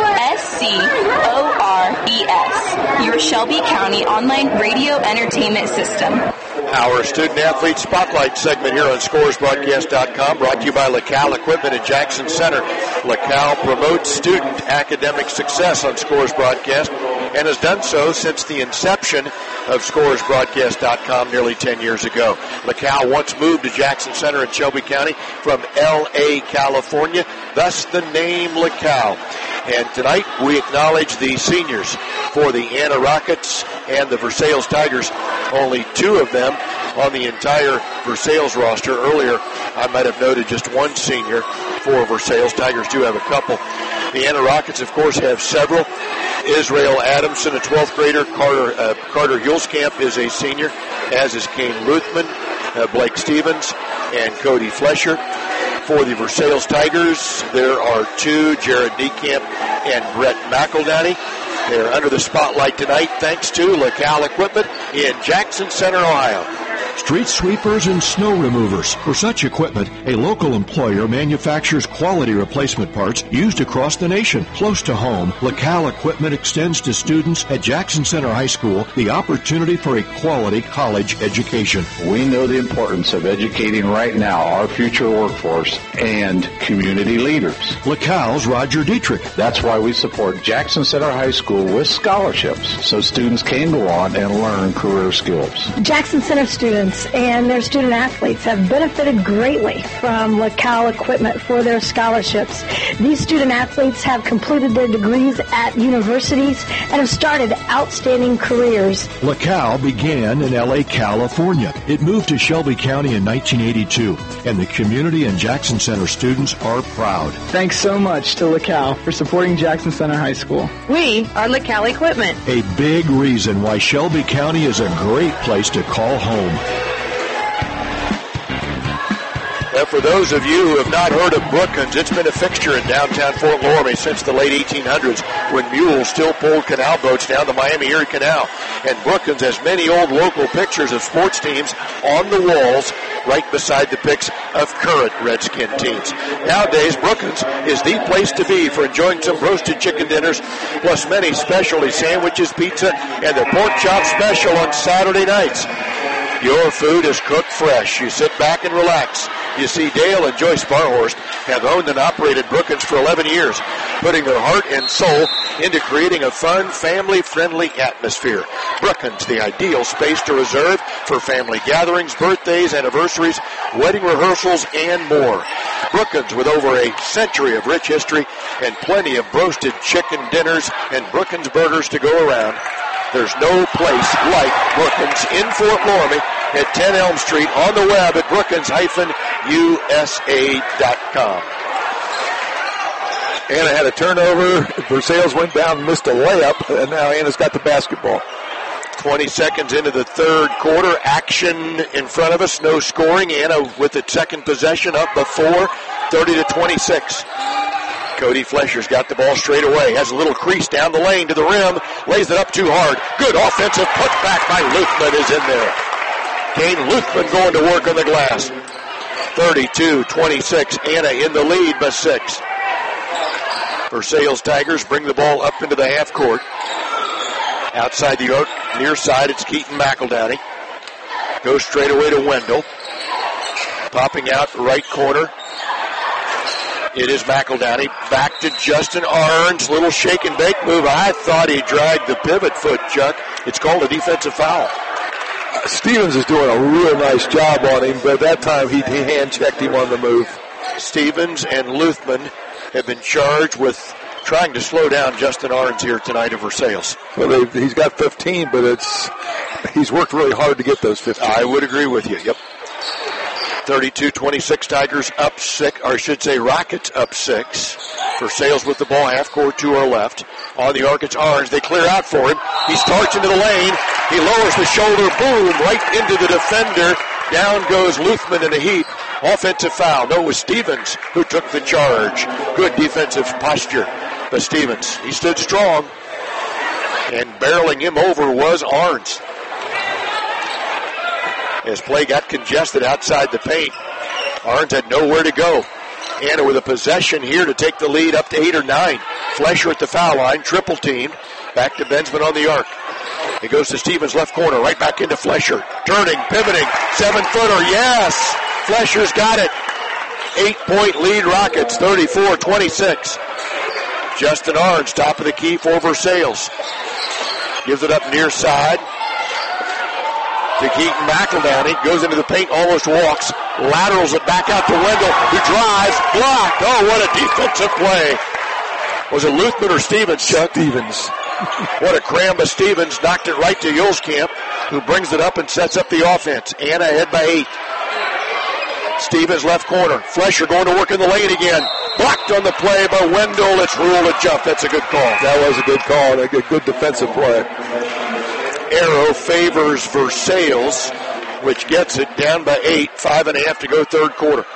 SCORES, your Shelby County online radio entertainment system. Our Student Athlete Spotlight segment here on ScoresBroadcast.com, brought to you by LaCal Equipment at Jackson Center. LaCal promotes student academic success on Scores Broadcast and has done so since the inception of ScoresBroadcast.com nearly 10 years ago. LaCal once moved to Jackson Center in Shelby County from L.A., California, thus the name LaCal. And tonight we acknowledge the seniors for the Anna Rockets and the Versailles Tigers. Only 2 of them on the entire Versailles roster. Earlier, I might have noted just 1 senior for Versailles. Tigers do have a couple. The Anna Rockets, of course, have several. Israel Adamson, a 12th grader. Carter Hulskamp is a senior, as is Kane Luthman, Blake Stevens, and Cody Flesher. For the Versailles Tigers, there are 2, Jared Niekamp and Brett McEldowney. They're under the spotlight tonight thanks to LaCal Equipment in Jackson Center, Ohio. Street sweepers and snow removers. For such equipment, a local employer manufactures quality replacement parts used across the nation. Close to home, LaCal Equipment extends to students at Jackson Center High School the opportunity for a quality college education. We know the importance of educating right now our future workforce and community leaders. LaCal's Roger Dietrich. That's why we support Jackson Center High School with scholarships so students can go on and learn career skills. Jackson Center students and their student athletes have benefited greatly from LaCal Equipment for their scholarships. These student athletes have completed their degrees at universities and have started outstanding careers. LaCal began in L.A., California. It moved to Shelby County in 1982, and the community and Jackson Center students are proud. Thanks so much to LaCal for supporting Jackson Center High School. We are LaCal Equipment. A big reason why Shelby County is a great place to call home. For those of you who have not heard of Brookins, it's been a fixture in downtown Fort Loramie since the late 1800s when mules still pulled canal boats down the Miami-Erie Canal. And Brookins has many old local pictures of sports teams on the walls right beside the pics of current Redskin teams. Nowadays, Brookins is the place to be for enjoying some roasted chicken dinners, plus many specialty sandwiches, pizza, and the pork chop special on Saturday nights. Your food is cooked fresh. You sit back and relax. You see, Dale and Joyce Barhorst have owned and operated Brookins for 11 years, putting their heart and soul into creating a fun, family-friendly atmosphere. Brookins, the ideal space to reserve for family gatherings, birthdays, anniversaries, wedding rehearsals, and more. Brookins, with over a century of rich history and plenty of roasted chicken dinners and Brookins burgers to go around. There's no place like Brookins in Fort Loramie at 10 Elm Street, on the web at brookins-usa.com. Anna had a turnover. Versailles went down and missed a layup, and now Anna's got the basketball. 20 seconds into the third quarter. Action in front of us. No scoring. Anna with its second possession up before 30-26. Cody Flesher's got the ball straight away. Has a little crease down the lane to the rim. Lays it up too hard. Good offensive putback by Luthman is in there. Kane Luthman going to work on the glass. 32-26. Anna in the lead by 6. Versailles Tigers bring the ball up into the half court. Outside the arc, near side, it's Keaton McEldowney. Goes straight away to Wendell. Popping out right corner. It is McEldowney. Back to Justin Arns. Little shake and bake move. I thought he dragged the pivot foot, Chuck. It's called a defensive foul. Stevens is doing a real nice job on him, but that time he hand-checked him on the move. Stevens and Luthman have been charged with trying to slow down Justin Arns here tonight at Versailles. Well, he's got 15, but he's worked really hard to get those 15. I would agree with you, yep. 32-26, Tigers up 6, or I should say Rockets up 6. Versailles with the ball, half court to our left. On the arc, it's Arns. They clear out for him. He starts into the lane. He lowers the shoulder, boom, right into the defender. Down goes Luthman in a heap. Offensive foul. No, it was Stevens who took the charge. Good defensive posture by Stevens. He stood strong. And barreling him over was Arns. As play got congested outside the paint, Arns had nowhere to go. Anna with a possession here to take the lead up to 8 or 9. Flesher at the foul line, triple teamed. Back to Bensman on the arc. It goes to Stevens' left corner, right back into Flesher. Turning, pivoting, 7-footer, yes! Flesher's got it. 8-point lead Rockets, 34-26. Justin Arns, top of the key for Versailles. Gives it up near side to Keaton McEldowney. Goes into the paint, almost walks. Laterals it back out to Wendell, who drives, blocked. Oh, what a defensive play. Was it Luthman or Stevens, Chuck? Stevens. What a cram by Stevens. Knocked it right to Yulskamp, who brings it up and sets up the offense. Anna ahead by 8. Stevens left corner. Flesher going to work in the lane again. Blocked on the play by Wendell. It's ruled a jump. That's a good call. That was a good call and a good defensive play. Arrow favors Versailles, which gets it down by 8. 5.5 to go third quarter.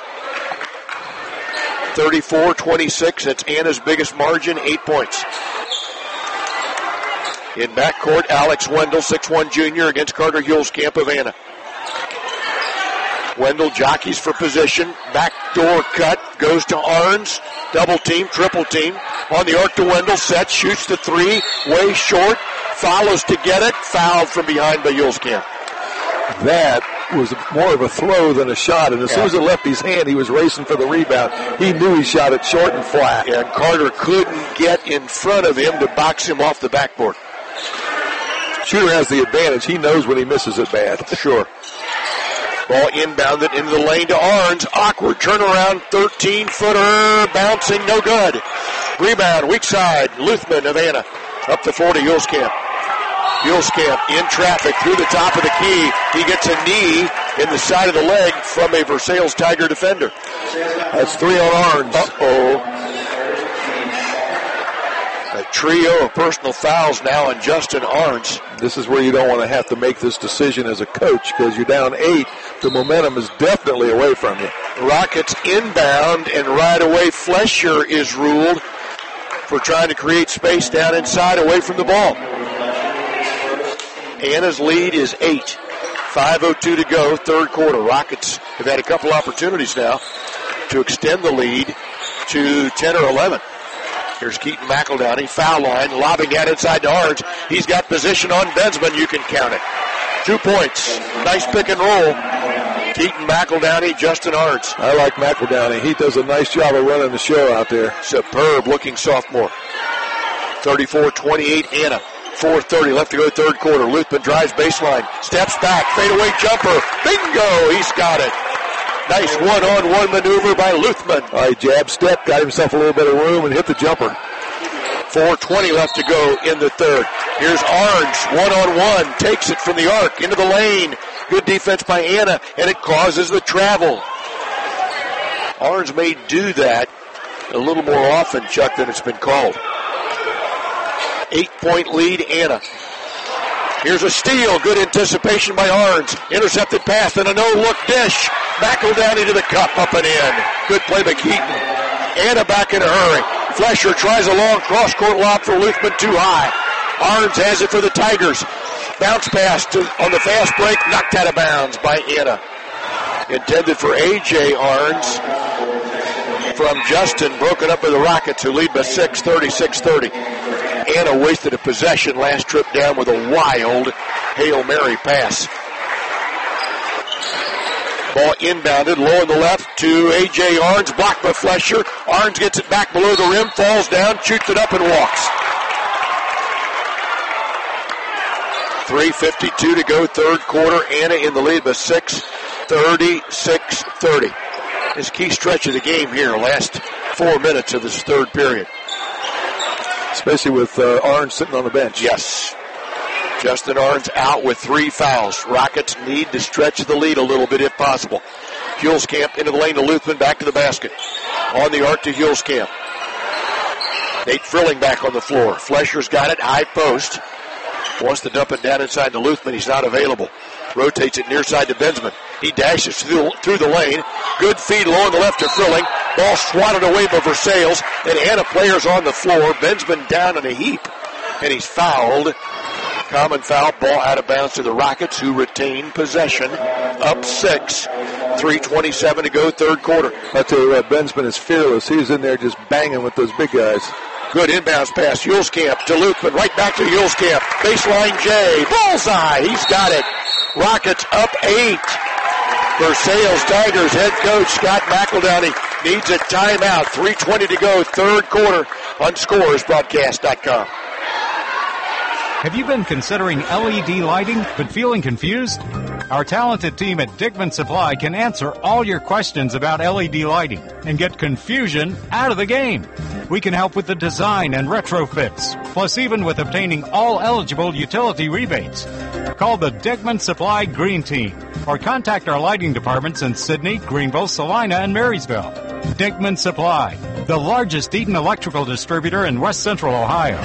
34-26. That's Anna's biggest margin, 8 points. In backcourt, Alex Wendell, 6'1 junior, against Carter Yulskamp of Anna. Wendell jockeys for position. Backdoor cut. Goes to Arns. Double team, triple team. On the arc to Wendell. Sets, shoots the 3. Way short. Follows to get it. Fouled from behind by Yulskamp. That was more of a throw than a shot. And as soon as it left his hand, he was racing for the rebound. He knew he shot it short and flat. Yeah, and Carter couldn't get in front of him to box him off the backboard. Shooter has the advantage. He knows when he misses it bad. Sure. Ball inbounded into the lane to Arns. Awkward turnaround, 13-footer, bouncing, no good. Rebound, weak side, Luthman of Anna. Up the floor to Yulskamp. Yulskamp in traffic through the top of the key. He gets a knee in the side of the leg from a Versailles Tiger defender. That's 3 on Arns. Uh-oh. A trio of personal fouls now on Justin Arns. This is where you don't want to have to make this decision as a coach because you're down 8. The momentum is definitely away from you. Rockets inbound, and right away Flesher is ruled for trying to create space down inside away from the ball. Anna's lead is 8. 5:02 to go, third quarter. Rockets have had a couple opportunities now to extend the lead to 10 or 11. Here's Keaton McEldowney, foul line, lobbing out inside to Arns. He's got position on Bensman. You can count it. 2 points. Nice pick and roll. Keaton, McEldowney, Justin Arns. I like McEldowney. He does a nice job of running the show out there. Superb looking sophomore. 34-28 Anna. 4:30 left to go third quarter. Luthman drives baseline. Steps back. Fadeaway jumper. Bingo! He's got it. Nice one-on-one maneuver by Luthman. All right, jab step. Got himself a little bit of room and hit the jumper. 4:20 left to go in the third. Here's Arns. One-on-one. Takes it from the arc into the lane. Good defense by Anna, and it causes the travel. Arns may do that a little more often, Chuck, than it's been called. 8-point lead, Anna. Here's a steal. Good anticipation by Arns. Intercepted pass and a no-look dish. McEldowney to the cup, up and in. Good play by Keaton. Anna back in a hurry. Flesher tries a long cross-court lob for Luthman, too high. Arns has it for the Tigers. Bounce pass on the fast break, knocked out of bounds by Anna. Intended for A.J. Arns from Justin, broken up by the Rockets, who lead by 6, 36-30. Anna wasted a possession last trip down with a wild Hail Mary pass. Ball inbounded, low on the left to A.J. Arns, blocked by Flesher. Arns gets it back below the rim, falls down, shoots it up and walks. 3:52 to go, third quarter. Anna in the lead by 6, 36-30. This key stretch of the game here, last 4 minutes of this third period. Especially with Arns sitting on the bench. Yes. Justin Arns out with 3 fouls. Rockets need to stretch the lead a little bit if possible. Hulskamp into the lane to Luthman, back to the basket. On the arc to Hulskamp. Nate Frilling back on the floor. Flesher's got it, high post. Wants to dump it down inside to Luthman. He's not available. Rotates it near side to Bensman. He dashes through the lane. Good feed low on the left to Frilling. Ball swatted away by Versailles. And Anna players on the floor. Bensman down in a heap. And he's fouled. Common foul. Ball out of bounds to the Rockets, who retain possession. Up 6. 3:27 to go, third quarter. I tell you what, Bensman is fearless. He's in there just banging with those big guys. Good inbounds pass. Hulskamp to Luthman. Right back to Hulskamp. Baseline J. Bullseye. He's got it. Rockets up 8. Versailles Tigers head coach Scott McEldowney needs a timeout. 3:20 to go, third quarter on ScoresBroadcast.com. Have you been considering LED lighting but feeling confused? Our talented team at Dickman Supply can answer all your questions about LED lighting and get confusion out of the game. We can help with the design and retrofits, plus even with obtaining all eligible utility rebates. Call the Dickman Supply Green Team or contact our lighting departments in Sydney, Greenville, Salina, and Marysville. Dickman Supply, the largest Eaton electrical distributor in West Central Ohio.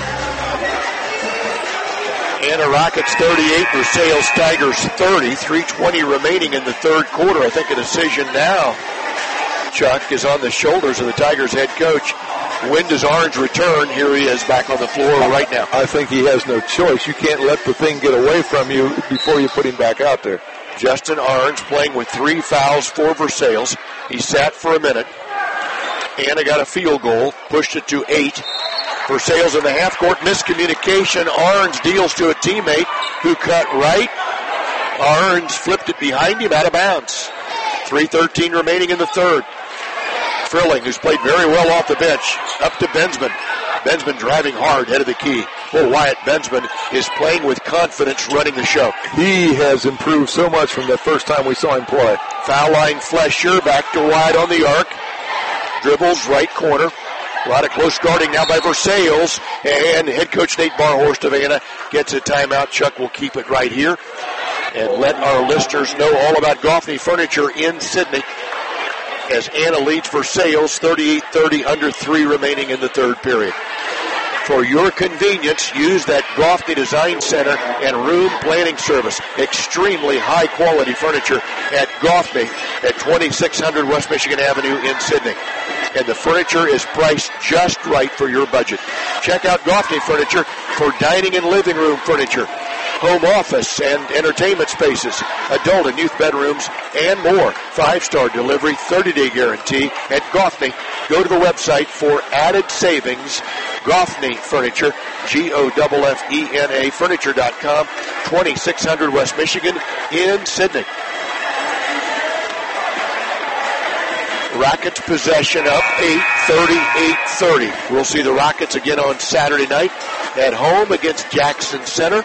Anna Rockets 38, Versailles Tigers 30. 3:20 remaining in the third quarter. I think a decision now, Chuck, is on the shoulders of the Tigers head coach. When does Arns return? Here he is back on the floor right now. I think he has no choice. You can't let the thing get away from you before you put him back out there. Justin Arns playing with 3 fouls for Versailles. He sat for a minute. Anna got a field goal, pushed it to 8. Versailles in the half-court miscommunication. Arns deals to a teammate who cut right. Arns flipped it behind him, out of bounds. 3:13 remaining in the third. Frilling, who's played very well off the bench, up to Bensman. Bensman driving hard, head of the key. Well, Wyatt Bensman is playing with confidence, running the show. He has improved so much from the first time we saw him play. Foul line Flesher, back to Wyatt on the arc. Dribbles, right corner. A lot of close guarding now by Versailles. And head coach Nate Barhorst of Anna gets a timeout. Chuck will keep it right here and let our listeners know all about Goffney Furniture in Sydney as Anna leads Versailles 38-30, under 3 remaining in the third period. For your convenience, use that Goffney Design Center and Room Planning Service. Extremely high-quality furniture at Goffney at 2600 West Michigan Avenue in Sydney. And the furniture is priced just right for your budget. Check out Goffney Furniture for dining and living room furniture. home office and entertainment spaces, adult and youth bedrooms, and more. 5-star delivery, 30-day guarantee at Goffney. Go to the website for added savings. Goffney Furniture, Goffena Furniture.com, 2600 West Michigan in Sidney. Rockets possession up 8:30. We'll see the Rockets again on Saturday night at home against Jackson Center.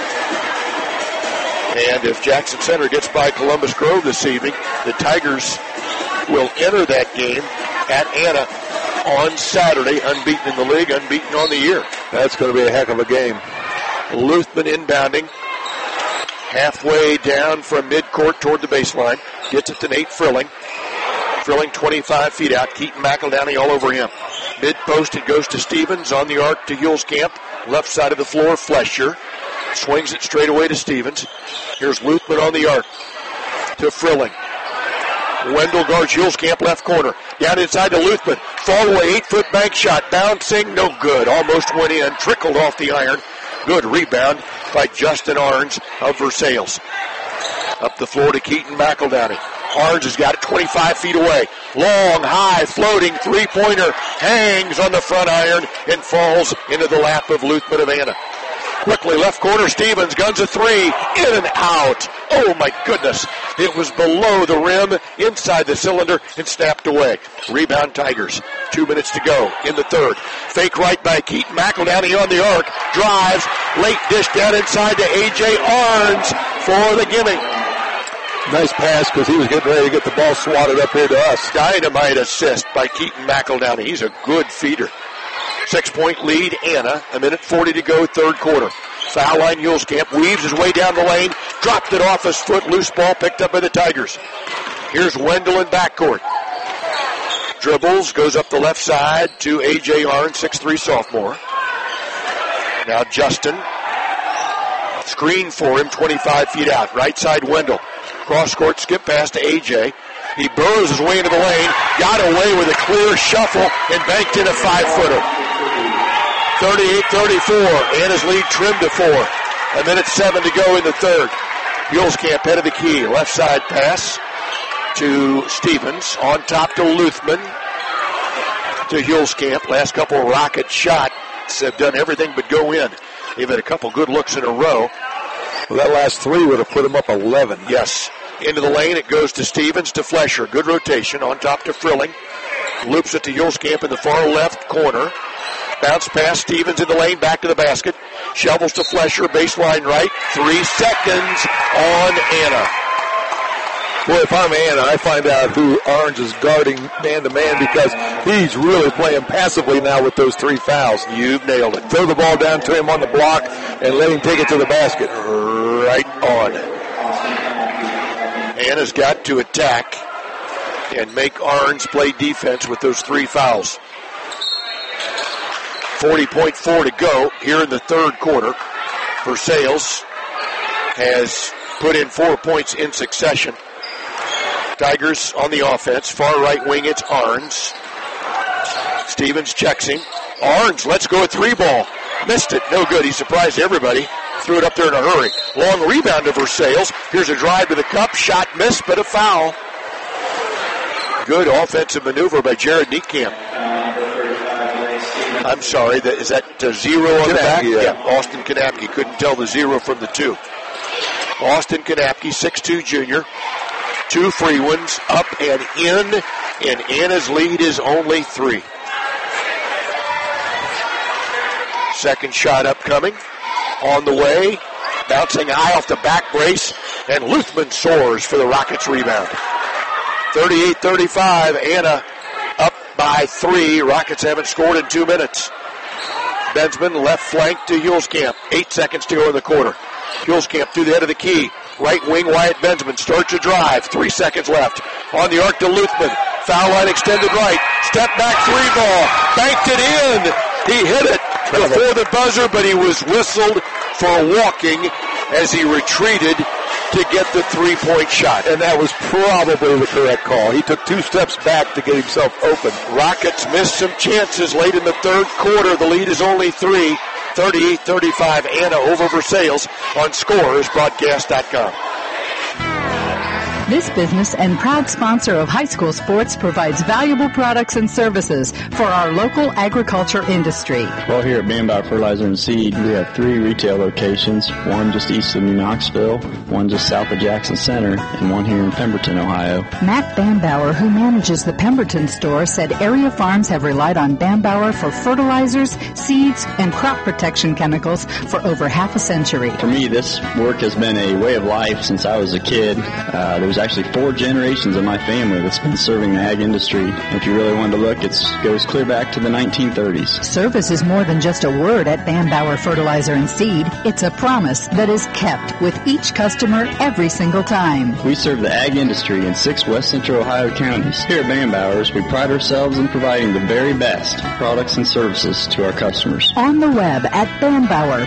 And if Jackson Center gets by Columbus Grove this evening, the Tigers will enter that game at Anna on Saturday, unbeaten in the league, unbeaten on the year. That's going to be a heck of a game. Luthman inbounding. Halfway down from midcourt toward the baseline. Gets it to Nate Frilling. Frilling 25 feet out. Keaton McEldowney all over him. Mid-post, it goes to Stevens. On the arc to Hulskamp. Left side of the floor, Flesher. Swings it straight away to Stevens. Here's Luthman on the arc to Frilling. Wendell guards Hulskamp left corner. Down inside to Luthman. Fall away, 8-foot bank shot. Bouncing, no good. Almost went in. Trickled off the iron. Good rebound by Justin Arns of Versailles. Up the floor to Keaton McEldowney. Arns has got it 25 feet away. Long, high, floating three-pointer. Hangs on the front iron and falls into the lap of Luthman of Anna. Quickly, left corner, Stevens guns a three. In and out. Oh, my goodness. It was below the rim, inside the cylinder, and snapped away. Rebound Tigers. 2 minutes to go in the third. Fake right by Keaton McEldowney on the arc. Drives. Late dish down inside to A.J. Arns for the gimme. Nice pass because he was getting ready to get the ball swatted up here to us. Dynamite assist by Keaton McEldowney. He's a good feeder. 6-point lead, Anna. 1:40 to go, third quarter. Foul line, Hulskamp weaves his way down the lane. Dropped it off his foot. Loose ball picked up by the Tigers. Here's Wendell in backcourt. Dribbles, goes up the left side to A.J. Arns, 6'3" sophomore. Now Justin. Screen for him, 25 feet out. Right side, Wendell. Cross court, skip pass to A.J. He burrows his way into the lane, got away with a clear shuffle, and banked in a 5-footer. 38-34. Anna's lead trimmed to 4. 1:07 to go in the third. Hulskamp head of the key. Left side pass to Stevens. On top to Luthman. To Hulskamp. Last couple of rocket shots have done everything but go in. They've had a couple good looks in a row. Well, that last three would have put him up 11. Yes. Into the lane, it goes to Stevens, to Flesher. Good rotation, on top to Frilling. Loops it to Hulskamp in the far left corner. Bounce pass, Stevens in the lane, back to the basket. Shovels to Flesher, baseline right. 3 seconds on Anna. Boy, if I'm Anna, I find out who Arns is guarding man-to-man because he's really playing passively now with those 3 fouls. You've nailed it. Throw the ball down to him on the block and let him take it to the basket. Right on. Anna's got to attack and make Arns play defense with those 3 fouls. 40.4 to go here in the third quarter. Versailles has put in 4 points in succession. Tigers on the offense. Far right wing, it's Arns. Stevens checks him. Arns, let's go a 3-ball. Missed it. No good. He surprised everybody. Threw it up there in a hurry. Long rebound to Versailles. Here's a drive to the cup. Shot missed, but a foul. Good offensive maneuver by Jared Niekamp. I'm sorry, is that 0 on the back? Yeah, Austin Kanapke. Couldn't tell the 0 from the 2. Austin Kanapke, 6'2" junior. 2 free ones, up and in, and Anna's lead is only 3. Second shot upcoming. On the way, bouncing high off the back brace, and Luthman soars for the Rockets rebound. 38-35, Anna up by 3. Rockets haven't scored in 2 minutes. Bensman left flank to Hulskamp. 8 seconds to go in the quarter. Hulskamp through the head of the key. Right wing, Wyatt Bensman starts to drive. 3 seconds left. On the arc to Luthman. Foul line extended right. Step back 3-ball. Banked it in. He hit it before the buzzer, but he was whistled for walking as he retreated to get the 3-point shot. And that was probably the correct call. He took 2 steps back to get himself open. Rockets missed some chances late in the third quarter. The lead is only 3. 38-35 Anna over Versailles on ScoresBroadcast.com. This business and proud sponsor of high school sports provides valuable products and services for our local agriculture industry. Well, here at Bambauer Fertilizer and Seed, we have 3 retail locations, one just east of New Knoxville, one just south of Jackson Center, and one here in Pemberton, Ohio. Matt Bambauer, who manages the Pemberton store, said area farms have relied on Bambauer for fertilizers, seeds, and crop protection chemicals for over half a century. For me, this work has been a way of life since I was a kid. There's actually 4 generations of my family that's been serving the ag industry. If you really wanted to look, it goes clear back to the 1930s. Service is more than just a word at Bambauer Fertilizer and Seed. It's a promise that is kept with each customer every single time. We serve the ag industry in 6 West Central Ohio counties. Here at Bambauer's, we pride ourselves in providing the very best products and services to our customers. On the web at Bambauer,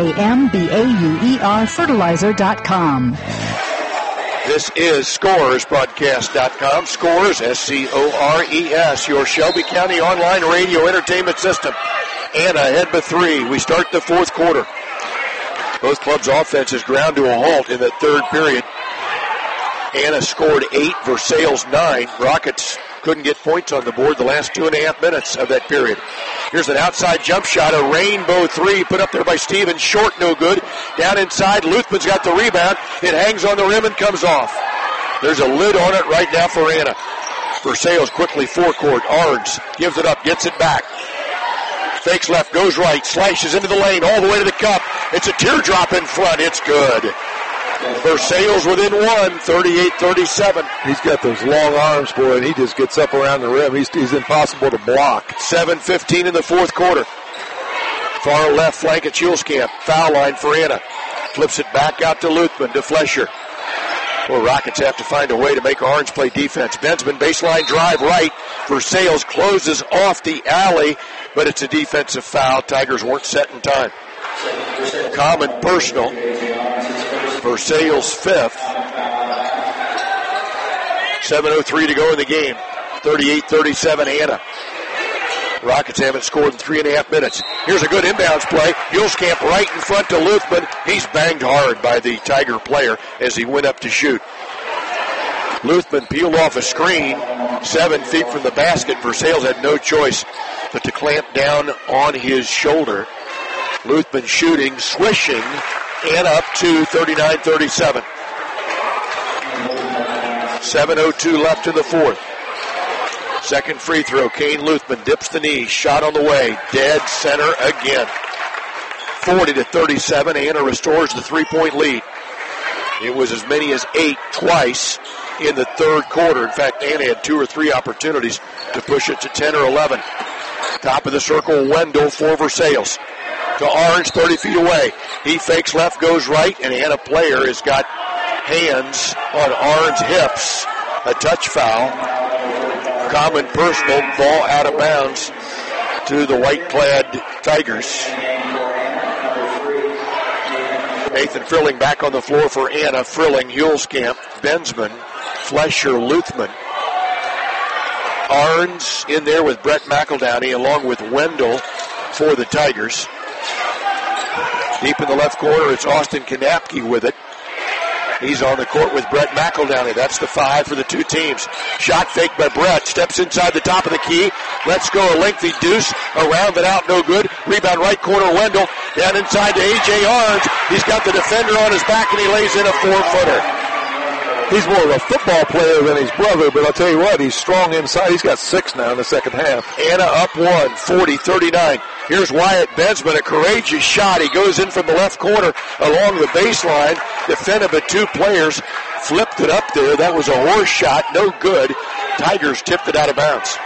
BAMBAUER fertilizer.com. This is ScoresBroadcast.com. Scores, SCORES, your Shelby County online radio entertainment system. Anna ahead by 3. We start the 4th quarter. Both clubs' offenses ground to a halt in the 3rd period. Anna scored 8, Versailles 9. Rockets couldn't get points on the board the last 2.5 minutes of that period. Here's an outside jump shot, a rainbow 3 put up there by Stevens. Short, no good. Down inside, Luthman's got the rebound. It hangs on the rim and comes off. There's a lid on it right now for Anna. Versailles quickly forecourt. Arns gives it up, gets it back. Fakes left, goes right, slashes into the lane, all the way to the cup. It's a teardrop in front. It's good. Versailles within 1, 38-37. He's got those long arms, boy, and he just gets up around the rim. He's impossible to block. 7:15 in the 4th quarter. Far left flank at Schulskamp. Foul line for Anna. Flips it back out to Luthman, to Flesher. Well, Rockets have to find a way to make Orange play defense. Bensman baseline drive right. Versailles closes off the alley, but it's a defensive foul. Tigers weren't set in time. Common personal. Versailles 5th. 7:03 to go in the game. 38-37 Anna. Rockets haven't scored in 3.5 minutes. Here's a good inbounds play. Hulskamp right in front to Luthman. He's banged hard by the Tiger player as he went up to shoot. Luthman peeled off a screen 7 feet from the basket. Versailles had no choice but to clamp down on his shoulder. Luthman shooting, swishing, and up to 39-37. 7:02 left in the 4th. Second free throw, Kane Luthman dips the knee, shot on the way, dead center again. 40-37, Anna restores the 3-point lead. It was as many as 8 twice in the 3rd quarter. In fact, Anna had 2 or 3 opportunities to push it to 10 or 11. Top of the circle, Wendell for Versailles. To Orange, 30 feet away. He fakes left, goes right, and Anna player has got hands on Orange's hips. A touch foul. Common personal, ball out of bounds to the white-clad Tigers. Nathan Frilling back on the floor for Anna. Frilling, Hulskamp, Bensman, Flesher, Luthman. Arns in there with Brett McEldowney along with Wendell for the Tigers. Deep in the left corner, it's Austin Kanapke with it. He's on the court with Brett McEldowney. That's the 5 for the 2 teams. Shot fake by Brett. Steps inside the top of the key. Lets go a lengthy deuce. Around it out, no good. Rebound right corner, Wendell. Down inside to A.J. Arns. He's got the defender on his back, and he lays in a 4-footer. He's more of a football player than his brother, but I'll tell you what, he's strong inside. He's got 6 now in the second half. Anna up 1, 40-39. Here's Wyatt Bensman, a courageous shot. He goes in from the left corner along the baseline, defended by 2 players, flipped it up there. That was a horse shot, no good. Tigers tipped it out of bounds.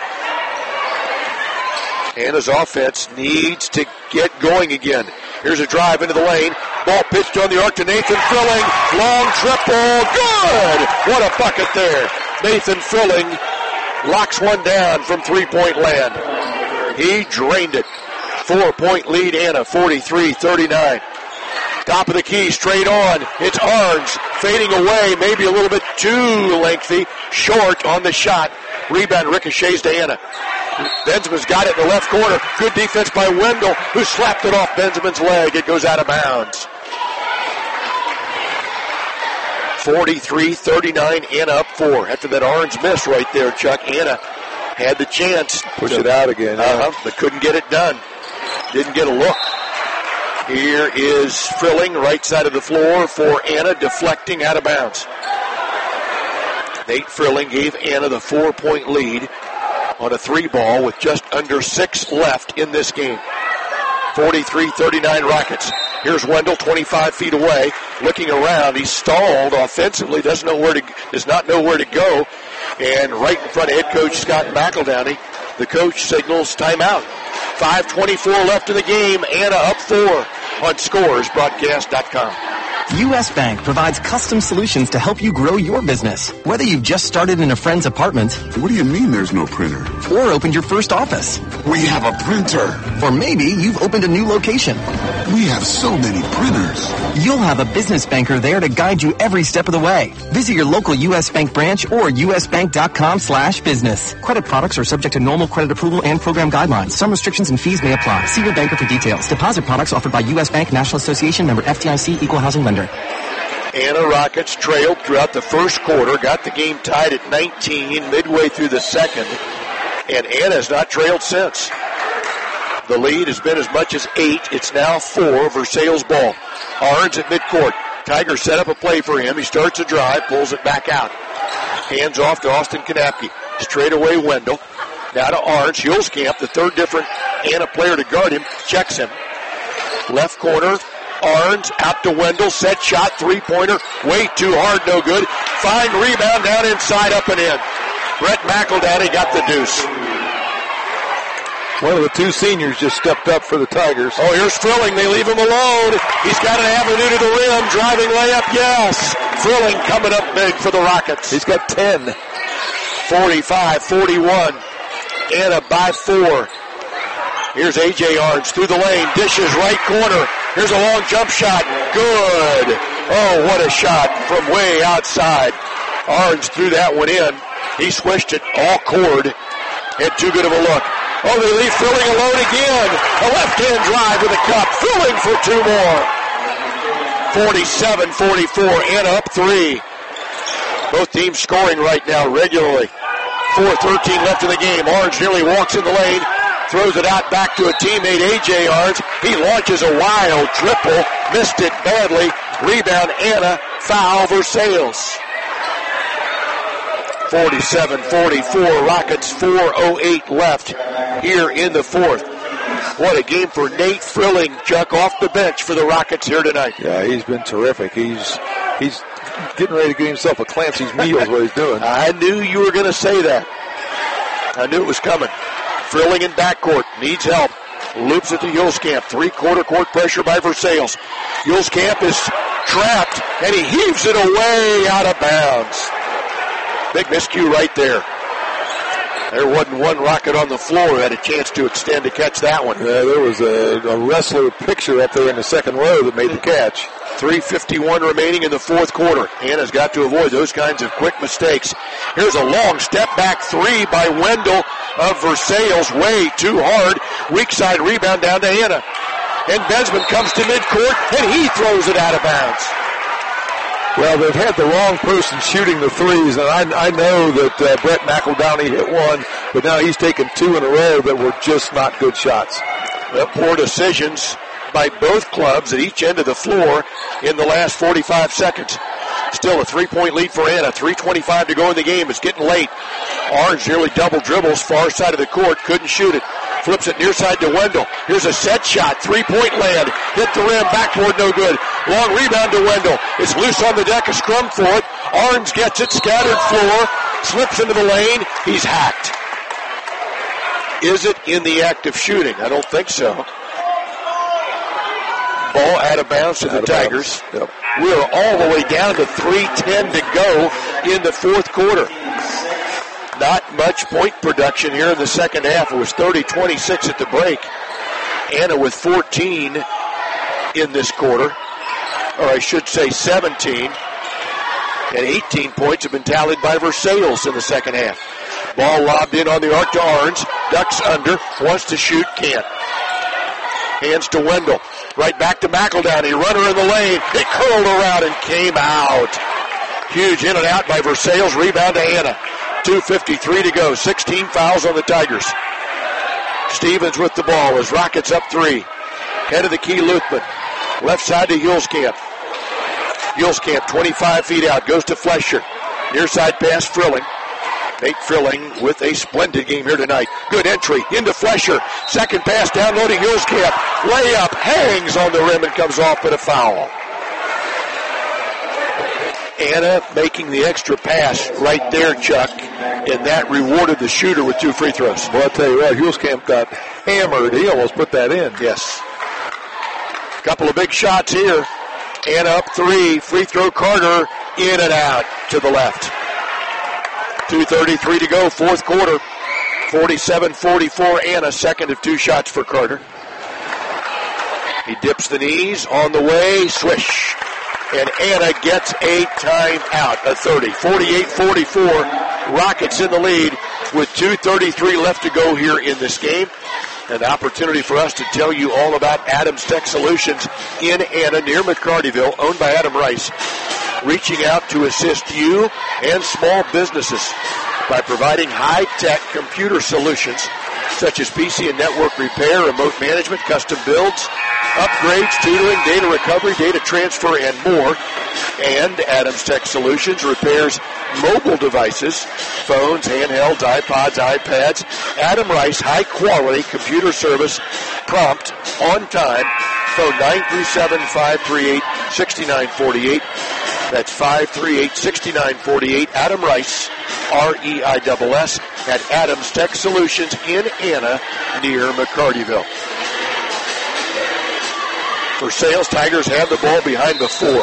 Anna's offense needs to get going again. Here's a drive into the lane. Ball pitched on the arc to Nathan Frilling. Long triple. Good! What a bucket there. Nathan Frilling locks one down from 3-point land. He drained it. 4-point lead, Anna, 43-39. Top of the key, straight on. It's Arns fading away, maybe a little bit too lengthy. Short on the shot. Rebound ricochets to Anna. Benjamin's got it in the left corner. Good defense by Wendell, who slapped it off Benjamin's leg. It goes out of bounds. 43-39, Anna up 4. After that orange miss right there, Chuck, Anna had the chance. Push it out again. But couldn't get it done. Didn't get a look. Here is Frilling, right side of the floor for Anna, deflecting out of bounds. Nate Frilling gave Anna the 4-point lead on a 3-ball with just under 6 left in this game. 43-39 Rockets. Here's Wendell, 25 feet away, looking around. He's stalled offensively, does not know where to go. And right in front of head coach Scott McEldowney, the coach signals timeout. 5:24 left in the game. Anna up 4 on ScoresBroadcast.com. U.S. Bank provides custom solutions to help you grow your business. Whether you've just started in a friend's apartment. What do you mean there's no printer? Or opened your first office. We have a printer. Or maybe you've opened a new location. We have so many printers. You'll have a business banker there to guide you every step of the way. Visit your local U.S. Bank branch or usbank.com/business. Credit products are subject to normal credit approval and program guidelines. Some restrictions and fees may apply. See your banker for details. Deposit products offered by U.S. Bank, National Association, member FDIC, equal housing lender. Anna Rockets trailed throughout the first quarter, got the game tied at 19 midway through the second, and Anna has not trailed since. The lead has been as much as 8. It's now 4. Versailles ball. Arns at midcourt. Tigers set up a play for him. He starts a drive, pulls it back out. Hands off to Austin Kanapke. Straight away Wendell. Now to Arns. Hulskamp, the third different Anna player to guard him, checks him. Left corner. Arns out to Wendell. Set shot. Three-pointer. Way too hard. No good. Fine rebound down inside, up and in. Brett McEldowney got the deuce. One of the two seniors just stepped up for the Tigers. Oh, here's Frilling. They leave him alone. He's got an avenue to the rim. Driving layup, yes. Frilling coming up big for the Rockets. He's got 10. 45-41. Anna by 4. Here's A.J. Arns through the lane. Dishes right corner. Here's a long jump shot. Good. Oh, what a shot from way outside. Arns threw that one in. He swished it all cord. Had too good of a look. Oh, they leave Frilling alone again. A left-hand drive with a cup. Frilling for 2 more. 47-44. Anna up 3. Both teams scoring right now regularly. 4:13 left in the game. Arns nearly walks in the lane. Throws it out back to a teammate, A.J. Arns. He launches a wild triple. Missed it badly. Rebound Anna. Foul Versailles. 47-44. Rockets 4:08 left here in the fourth. What a game for Nate Frilling, Chuck, off the bench for the Rockets here tonight. Yeah, he's been terrific. He's getting ready to get himself a Clancy's meal is what he's doing. I knew you were going to say that. I knew it was coming. Frilling in backcourt. Needs help. Loops it to Hulskamp. 3/4 court pressure by Versailles. Hulskamp is trapped, and he heaves it away out of bounds. Big miscue right there. There wasn't one Rocket on the floor that had a chance to extend to catch that one. Yeah, there was a wrestler picture up there in the second row that made the catch. 3:51 remaining in the fourth quarter. Anna's got to avoid those kinds of quick mistakes. Here's a long step-back 3 by Wendell of Versailles. Way too hard. Weak side rebound down to Anna. And Benjamin comes to midcourt, and he throws it out of bounds. Well, they've had the wrong person shooting the threes, and I know that Brett McEldowney hit one, but now he's taken 2 in a row that were just not good shots. Poor decisions by both clubs at each end of the floor in the last 45 seconds. Still a 3-point lead for Anna. 3:25 to go in the game. It's getting late. Arns nearly double dribbles, far side of the court, couldn't shoot it. Flips it near side to Wendell. Here's a set shot, 3-point land. Hit the rim, backboard, no good. Long rebound to Wendell. It's loose on the deck, a scrum for it. Arns gets it, scattered floor, slips into the lane. He's hacked. Is it in the act of shooting? I don't think so. Ball out of bounds to the Tigers. Yep. We're all the way down to 3:10 to go in the fourth quarter. Not much point production here in the second half. It was 30-26 at the break. Anna with 14 in this quarter. Or I should say 17. And 18 points have been tallied by Versailles in the second half. Ball lobbed in on the arc to Arns. Ducks under. Wants to shoot. Can't. Hands to Wendell. Right back to McEldowney. Runner in the lane. It curled around and came out. Huge in and out by Versailles. Rebound to Anna. 2:53 to go. 16 fouls on the Tigers. Stevens with the ball as Rockets up 3. Head of the key, Luthman. Left side to Hulskamp. Hulskamp 25 feet out. Goes to Flesher. Near side pass, Frilling. Nate Frilling with a splendid game here tonight. Good entry into Flesher. Second pass downloading Hulskamp. Layup hangs on the rim and comes off but a foul. Anna making the extra pass right there, Chuck, and that rewarded the shooter with 2 free throws. Well, I'll tell you what, Hulskamp got hammered. He almost put that in. Yes. Couple of big shots here. Anna up 3. Free throw Carter in and out to the left. 2:33 to go, fourth quarter. 47-44 Anna, second of 2 shots for Carter. He dips the knees on the way, swish. And Anna gets a timeout, a 30. 48-44, Rockets in the lead with 2:33 left to go here in this game. An opportunity for us to tell you all about Adams Tech Solutions in Anna near McCartyville, owned by Adam Rice, reaching out to assist you and small businesses by providing high-tech computer solutions such as PC and network repair, remote management, custom builds, upgrades, tutoring, data recovery, data transfer, and more. And Adams Tech Solutions repairs mobile devices, phones, handhelds, iPods, iPads. Adam Rice, high-quality computer service, prompt, on time. Phone 937-538-6948. That's 538-6948. Adam Rice, R-E-I-S-S, at Adams Tech Solutions in Anna near McCartyville. For Sales, Tigers have the ball behind the 4.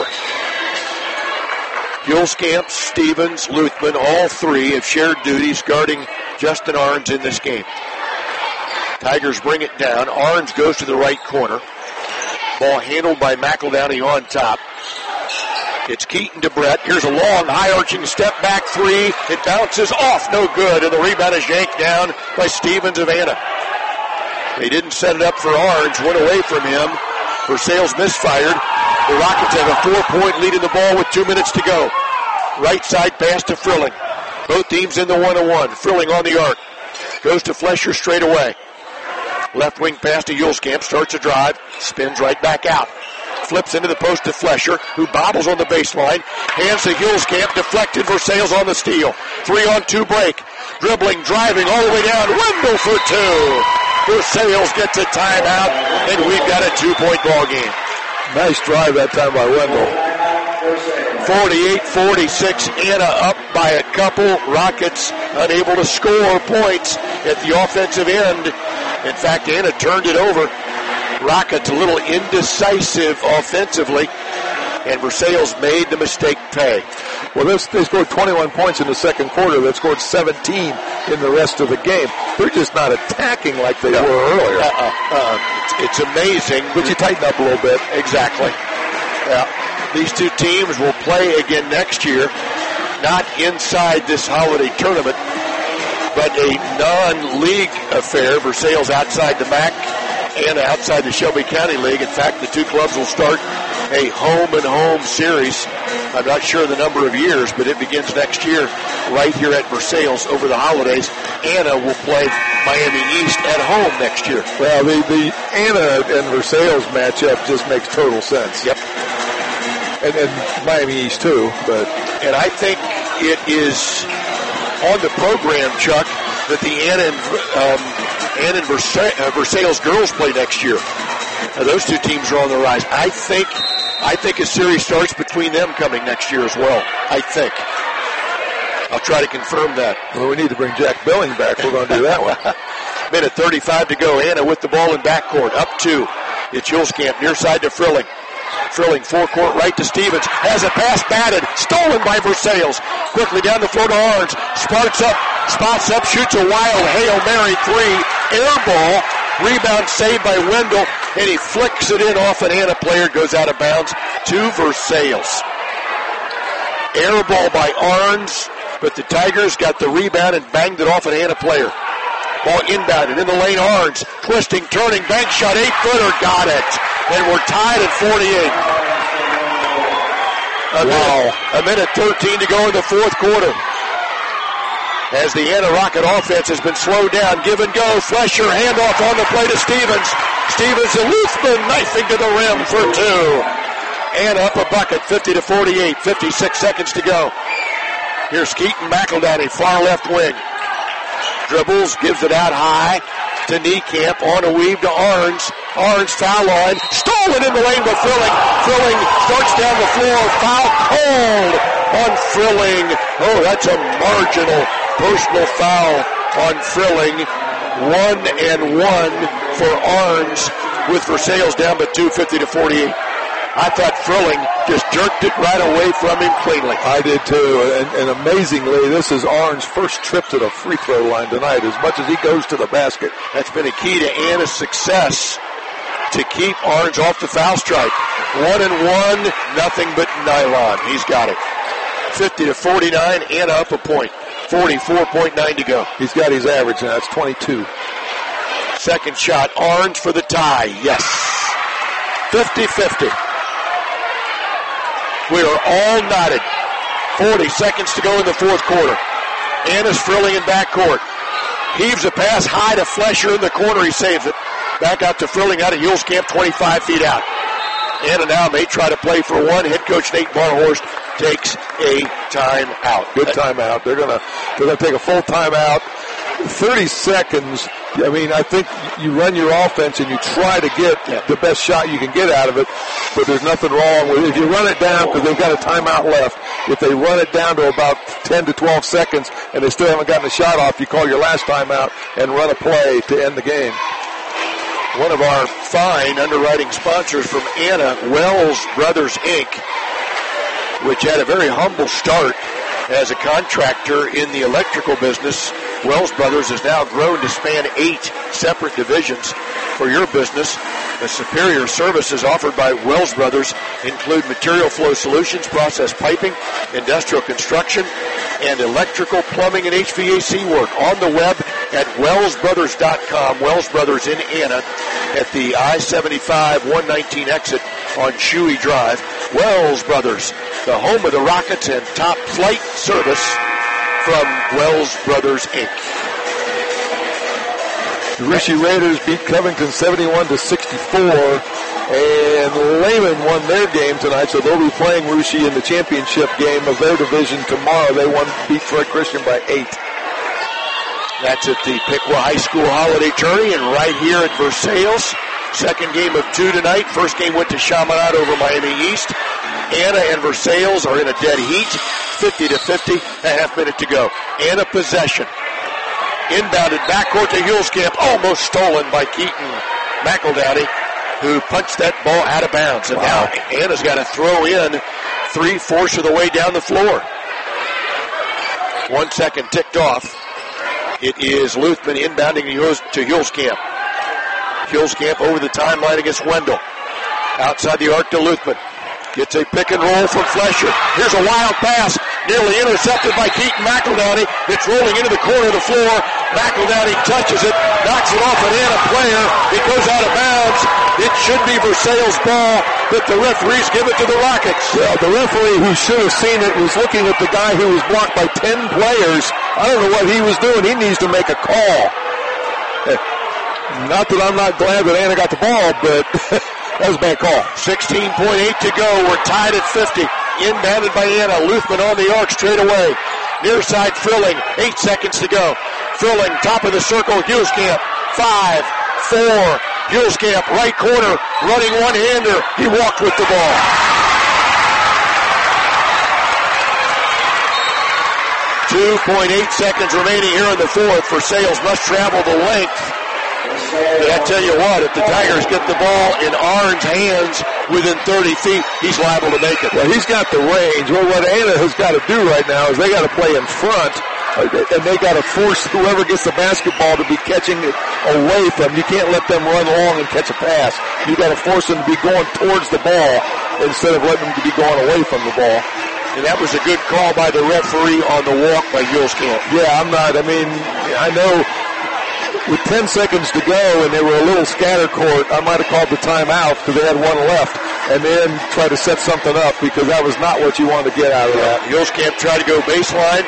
Hulskamp, Stevens, Luthman, all 3 have shared duties guarding Justin Arns in this game. Tigers bring it down. Arns goes to the right corner. Ball handled by McEldowney on top. It's Keaton to Brett. Here's a long, high-arching step-back 3. It bounces off, no good, and the rebound is yanked down by Stevens of Anna. They didn't set it up for Arns, went away from him. Versailles misfired. The Rockets have a 4-point lead in the ball with 2 minutes to go. Right side pass to Frilling. Both teams in the 1-on-1. Frilling on the arc. Goes to Flesher straight away. Left wing pass to Hulskamp. Starts a drive. Spins right back out. Flips into the post to Flesher, who bobbles on the baseline. Hands to Hulskamp. Deflected. Versailles on the steal. 3-on-2 break. Dribbling, driving all the way down. Wendell for 2. Versailles gets a timeout, and we've got a 2-point ball game. Nice drive that time by Wendell. 48-46, Anna up by a couple. Rockets unable to score points at the offensive end. In fact, Anna turned it over. Rockets a little indecisive offensively, and Versailles made the mistake pay. Well, they scored 21 points in the second quarter. They scored 17 in the rest of the game. They're just not attacking like they were earlier. It's amazing. But you tighten up a little bit. Exactly. These two teams will play again next year, not inside this holiday tournament, but a non-league affair. Versailles outside the MAC and outside the Shelby County League. In fact, the two clubs will start a home-and-home series. I'm not sure the number of years, but it begins next year right here at Versailles over the holidays. Anna will play Miami East at home next year. Well, the Anna and Versailles matchup just makes total sense. Yep. And Miami East too, but and I think it is on the program, Chuck, that the Anna and Versailles girls play next year. Those two teams are on the rise. I think a series starts between them coming next year as well. I think. I'll try to confirm that. Well, we need to bring Jack Billing back. We're going to do that one. Minute 35 to go. Anna with the ball in backcourt. Up 2. It's Hulskamp near side to Frilling. Frilling forecourt right to Stevens. Has a pass batted. Stolen by Versailles. Quickly down the floor to Arns. Spots up, shoots a wild Hail Mary 3. Air ball. Rebound saved by Wendell. And he flicks it in off an Anna player. Goes out of bounds to Versailles. Air ball by Arns. but the Tigers got the rebound and banged it off an Anna player. Ball inbounded in the lane. Arns twisting, turning, bank shot, 8-footer, got it. And we're tied at 48. A minute 13 to go in the fourth quarter. As the Anna Rocket offense has been slowed down, give and go. Flesher, handoff on the play to Stevens. Stevens and Luthman knifing to the rim for two. Anna up a bucket, 50-48, 56 seconds to go. Here's Keaton McEldowney, far left wing. Dribbles, gives it out high to Niekamp, on a weave to Arns. Arns foul line, stolen in the lane by Frilling. Frilling starts down the floor, foul called on Frilling. Oh, that's a marginal personal foul on Frilling. 1-1 for Arns with Versailles down by 2, 50-48. I thought Frilling just jerked it right away from him cleanly. I did too, and amazingly, this is Arn's first trip to the free throw line tonight, as much as he goes to the basket. That's been a key to Anna's success, to keep Arns off the foul stripe. 1-1, nothing but nylon. He's got it. 50-49, Anna up a point. 44.9 to go. He's got his average now. It's 22. Second shot, Arns for the tie. Yes. 50-50. We are all knotted. 40 seconds to go in the fourth quarter. Anna's Frilling in backcourt. Heaves a pass high to Flesher in the corner. He saves it. Back out to Frilling out of Hulskamp, 25 feet out. Anna now may try to play for one. Head coach Nate Barhorst takes a timeout. Good timeout. They're gonna take a full timeout. 30 seconds. I mean, I think you run your offense and you try to get the best shot you can get out of it, but there's nothing wrong with it. If you run it down, because they've got a timeout left, if they run it down to about 10 to 12 seconds and they still haven't gotten a shot off, you call your last timeout and run a play to end the game. One of our fine underwriting sponsors from Anna, Wells Brothers, Inc., which had a very humble start as a contractor in the electrical business. Wells Brothers has now grown to span 8 separate divisions for your business. The superior services offered by Wells Brothers include material flow solutions, process piping, industrial construction, and electrical, plumbing, and HVAC work. On the web at wellsbrothers.com. Wells Brothers in Anna at the I-75-119 exit on Shuey Drive. Wells Brothers, the home of the Rockets and top flight service from Wells Brothers, Inc. The Ritchie Raiders beat Covington 71-64, and Lehman won their game tonight, so they'll be playing Ritchie in the championship game of their division tomorrow. They beat Troy Christian by 8. That's at the Piqua High School Holiday Tourney, and right here at Versailles. Second game of 2 tonight. First game went to Chaminade over Miami East. Anna and Versailles are in a dead heat. 50-50, a half minute to go. Anna possession. Inbounded backcourt to Hulskamp, almost stolen by Keaton McEldowney, who punched that ball out of bounds. And now Anna's got to throw in 3/4 of the way down the floor. 1 second ticked off. It is Luthman inbounding to Hulskamp. Hulskamp over the timeline against Wendell. Outside the arc to Luthman. Gets a pick and roll from Flesher. Here's a wild pass, nearly intercepted by Keaton McEldowney. It's rolling into the corner of the floor. McEldowney touches it, knocks it off an Anna player. It goes out of bounds. It should be Versailles' ball, but the referees give it to the Rockets. Yeah, the referee who should have seen it was looking at the guy who was blocked by 10 players. I don't know what he was doing. He needs to make a call. Not that I'm not glad that Anna got the ball, but that was a bad call. 16.8 to go. We're tied at 50. Inbounded by Anna. Luthman on the arc straight away. Near side Frilling. 8 seconds to go. Frilling, top of the circle. Hulskamp. 5, 4. Hulskamp, right corner. Running one-hander. He walked with the ball. .8 seconds remaining here in the fourth. Versailles must travel the length. But I tell you what, if the Tigers get the ball in Arn's hands within 30 feet, he's liable to make it. Well, he's got the range. Well, what Anna has got to do right now is they got to play in front, and they got to force whoever gets the basketball to be catching it away from. You can't let them run long and catch a pass. You got to force them to be going towards the ball instead of letting them be going away from the ball. And that was a good call by the referee on the walk by Hulskamp. Yeah, I know with 10 seconds to go and they were a little scatter court, I might have called the timeout because they had one left and then try to set something up because that was not what you wanted to get out of that. Hulskamp tried to go baseline.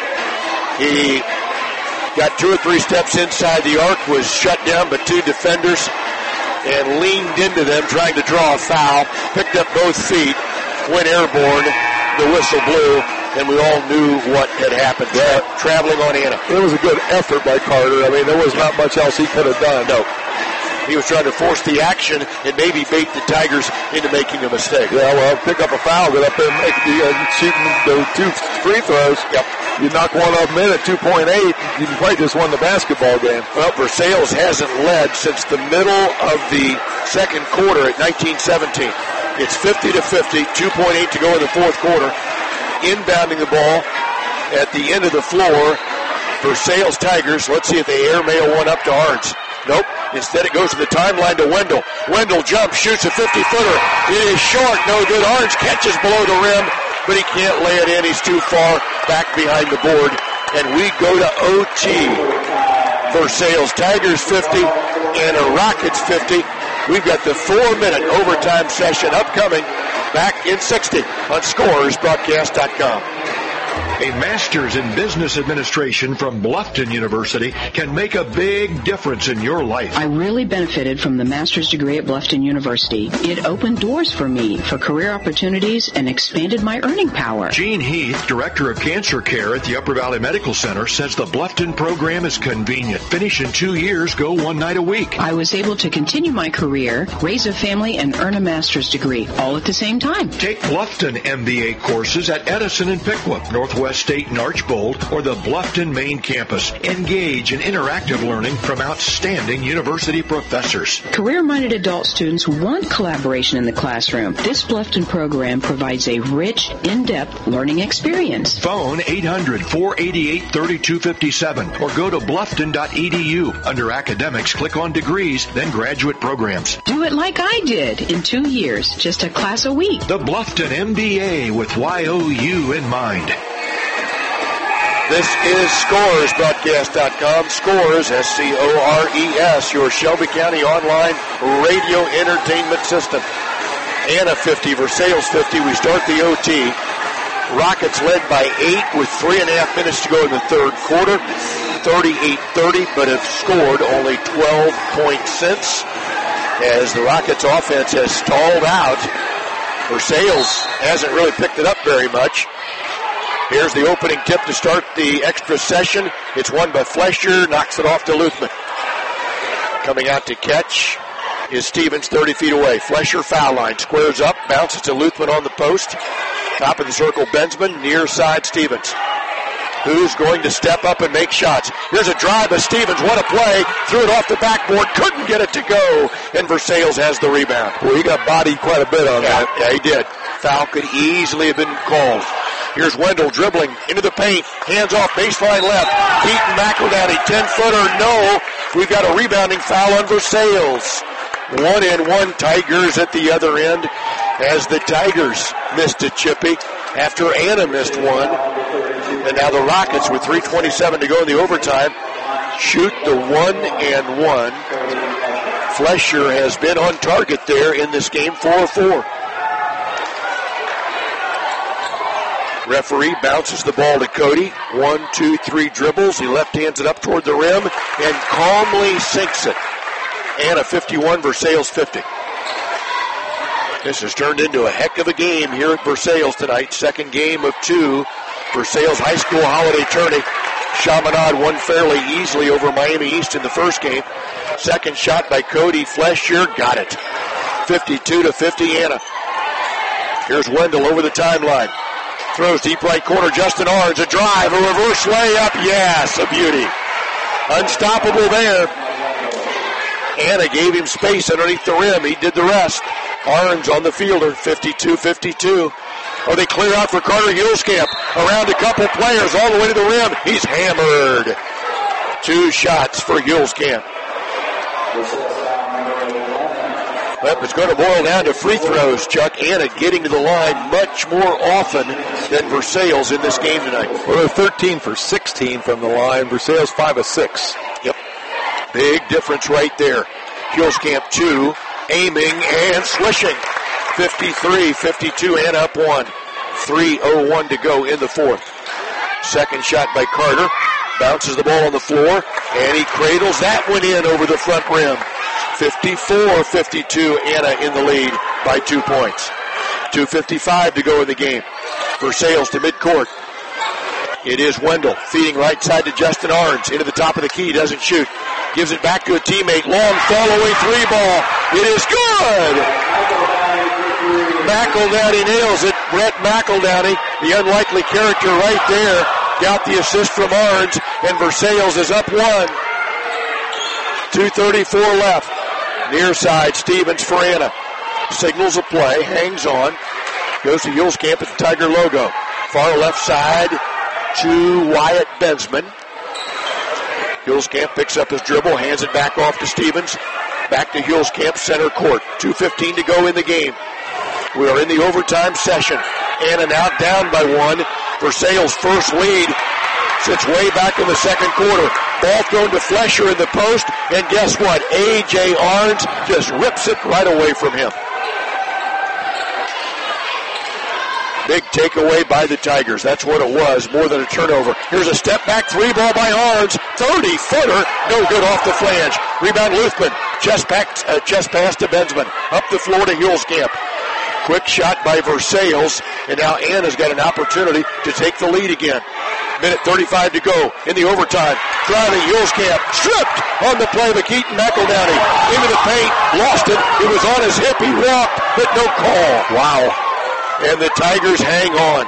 He got 2 or 3 steps inside the arc, was shut down by 2 defenders, and leaned into them trying to draw a foul, picked up both feet, went airborne, the whistle blew, and we all knew what had happened. Traveling on Anna. It was a good effort by Carter. I mean, there was not much else he could have done. No. He was trying to force the action and maybe bait the Tigers into making a mistake. Yeah, well, pick up a foul, get up there and make shooting the 2 free throws. Yep. You knock one off them in at 2.8, you probably just won the basketball game. Well, Versailles hasn't led since the middle of the second quarter at 1917. It's 50-50, 2.8 to go in the fourth quarter. Inbounding the ball at the end of the floor. Versailles Tigers, let's see if they airmail one up to Arns. Nope. Instead it goes to the timeline to Wendell. Wendell jumps, shoots a 50-footer. It is short, no good. Arns catches below the rim, but he can't lay it in. He's too far back behind the board. And we go to OT. Versailles Tigers 50 and a Rockets 50. We've got the 4-minute overtime session upcoming back in 60 on ScoresBroadcast.com. A master's in business administration from Bluffton University can make a big difference in your life. I really benefited from the master's degree at Bluffton University. It opened doors for me for career opportunities and expanded my earning power. Gene Heath, Director of Cancer Care at the Upper Valley Medical Center, says the Bluffton program is convenient. Finish in 2 years, go 1 night a week. I was able to continue my career, raise a family, and earn a master's degree, all at the same time. Take Bluffton MBA courses at Edison and Pickwick, Northwest State and Archbold, or the Bluffton main campus. Engage in interactive learning from outstanding university professors. Career-minded adult students want collaboration in the classroom. This Bluffton program provides a rich, in-depth learning experience. Phone 800-488-3257 or go to bluffton.edu. Under academics, click on degrees, then graduate programs. Do it like I did in 2 years, just a class a week. The Bluffton MBA with YOU in mind. This is ScoresBroadcast.com. Scores, S-C-O-R-E-S, your Shelby County online radio entertainment system. Anna 50, Versailles 50. We start the OT. Rockets led by 8 with 3.5 minutes to go in the third quarter. 38-30, but have scored only 12 points since, as the Rockets offense has stalled out. Versailles hasn't really picked it up very much. Here's the opening tip to start the extra session. It's won by Flesher, knocks it off to Luthman. Coming out to catch is Stevens, 30 feet away. Flesher foul line, squares up, bounces to Luthman on the post. Top of the circle, Bensman, near side Stevens. Who's going to step up and make shots? Here's a drive by Stevens, what a play. Threw it off the backboard, couldn't get it to go, and Versailles has the rebound. Well, he got bodied quite a bit on that. Yeah, he did. Foul could easily have been called. Here's Wendell dribbling into the paint. Hands off, baseline left. Keaton McEldowney, 10-footer, no. We've got a rebounding foul on Versailles. 1-and-1 Tigers at the other end, as the Tigers missed a chippy after Anna missed one. And now the Rockets, with 3:27 to go in the overtime, shoot the 1-and-1. Flesher has been on target there in this game, 4-4. Referee bounces the ball to Cody. 1, 2, 3 dribbles. He left-hands it up toward the rim and calmly sinks it. Anna 51, Versailles 50. This has turned into a heck of a game here at Versailles tonight. Second game of 2. Versailles High School Holiday Tourney. Chaminade won fairly easily over Miami East in the first game. Second shot by Cody Flesher. Got it. 52-50 Anna. Here's Wendell over the timeline. Throws deep right corner, Justin Arns, a drive, a reverse layup, yes, a beauty. Unstoppable there. Anna gave him space underneath the rim, he did the rest. Arns on the fielder, 52-52. Oh, they clear out for Carter Hulskamp, around a couple players, all the way to the rim, he's hammered. 2 shots for Hulskamp. Well, it's going to boil down to free throws, Chuck. Anna getting to the line much more often than Versailles in this game tonight. Well, they're 13 for 16 from the line. Versailles 5 of 6. Yep. Big difference right there. Huelskamp 2, aiming and swishing. 53-52, Anna up 1. 3:01 to go in the fourth. Second shot by Carter. Bounces the ball on the floor, and he cradles that one in over the front rim. 54-52, Anna in the lead by 2 points. 2:55 to go in the game. Versailles to midcourt. It is Wendell feeding right side to Justin Arns. Into the top of the key, doesn't shoot. Gives it back to a teammate. Long fall-away three ball. It is good! McEldowney nails it. Brett McEldowney, the unlikely character right there, got the assist from Arns, and Versailles is up 1. 2:34 left. Near side, Stevens for Anna. Signals a play, hangs on. Goes to Huelskamp at the Tiger logo. Far left side to Wyatt Bensman. Huelskamp picks up his dribble, hands it back off to Stevens. Back to Huelskamp, center court. 2:15 to go in the game. We are in the overtime session. Anna now down by 1. Versailles' first lead sits way back in the second quarter. Ball thrown to Flesher in the post, and guess what? A.J. Arns just rips it right away from him. Big takeaway by the Tigers. That's what it was, more than a turnover. Here's a step-back three ball by Arns. 30-footer, no good off the flange. Rebound Luthman. Chest pass to Bensman. Up the floor to Huelskamp. Quick shot by Versailles, and now Anna's got an opportunity to take the lead again. Minute 35 to go in the overtime. Driving Huelskamp, stripped on the play by Keaton McEldowney. Into the paint, lost it. It was on his hip, he walked, but no call. Wow. And the Tigers hang on.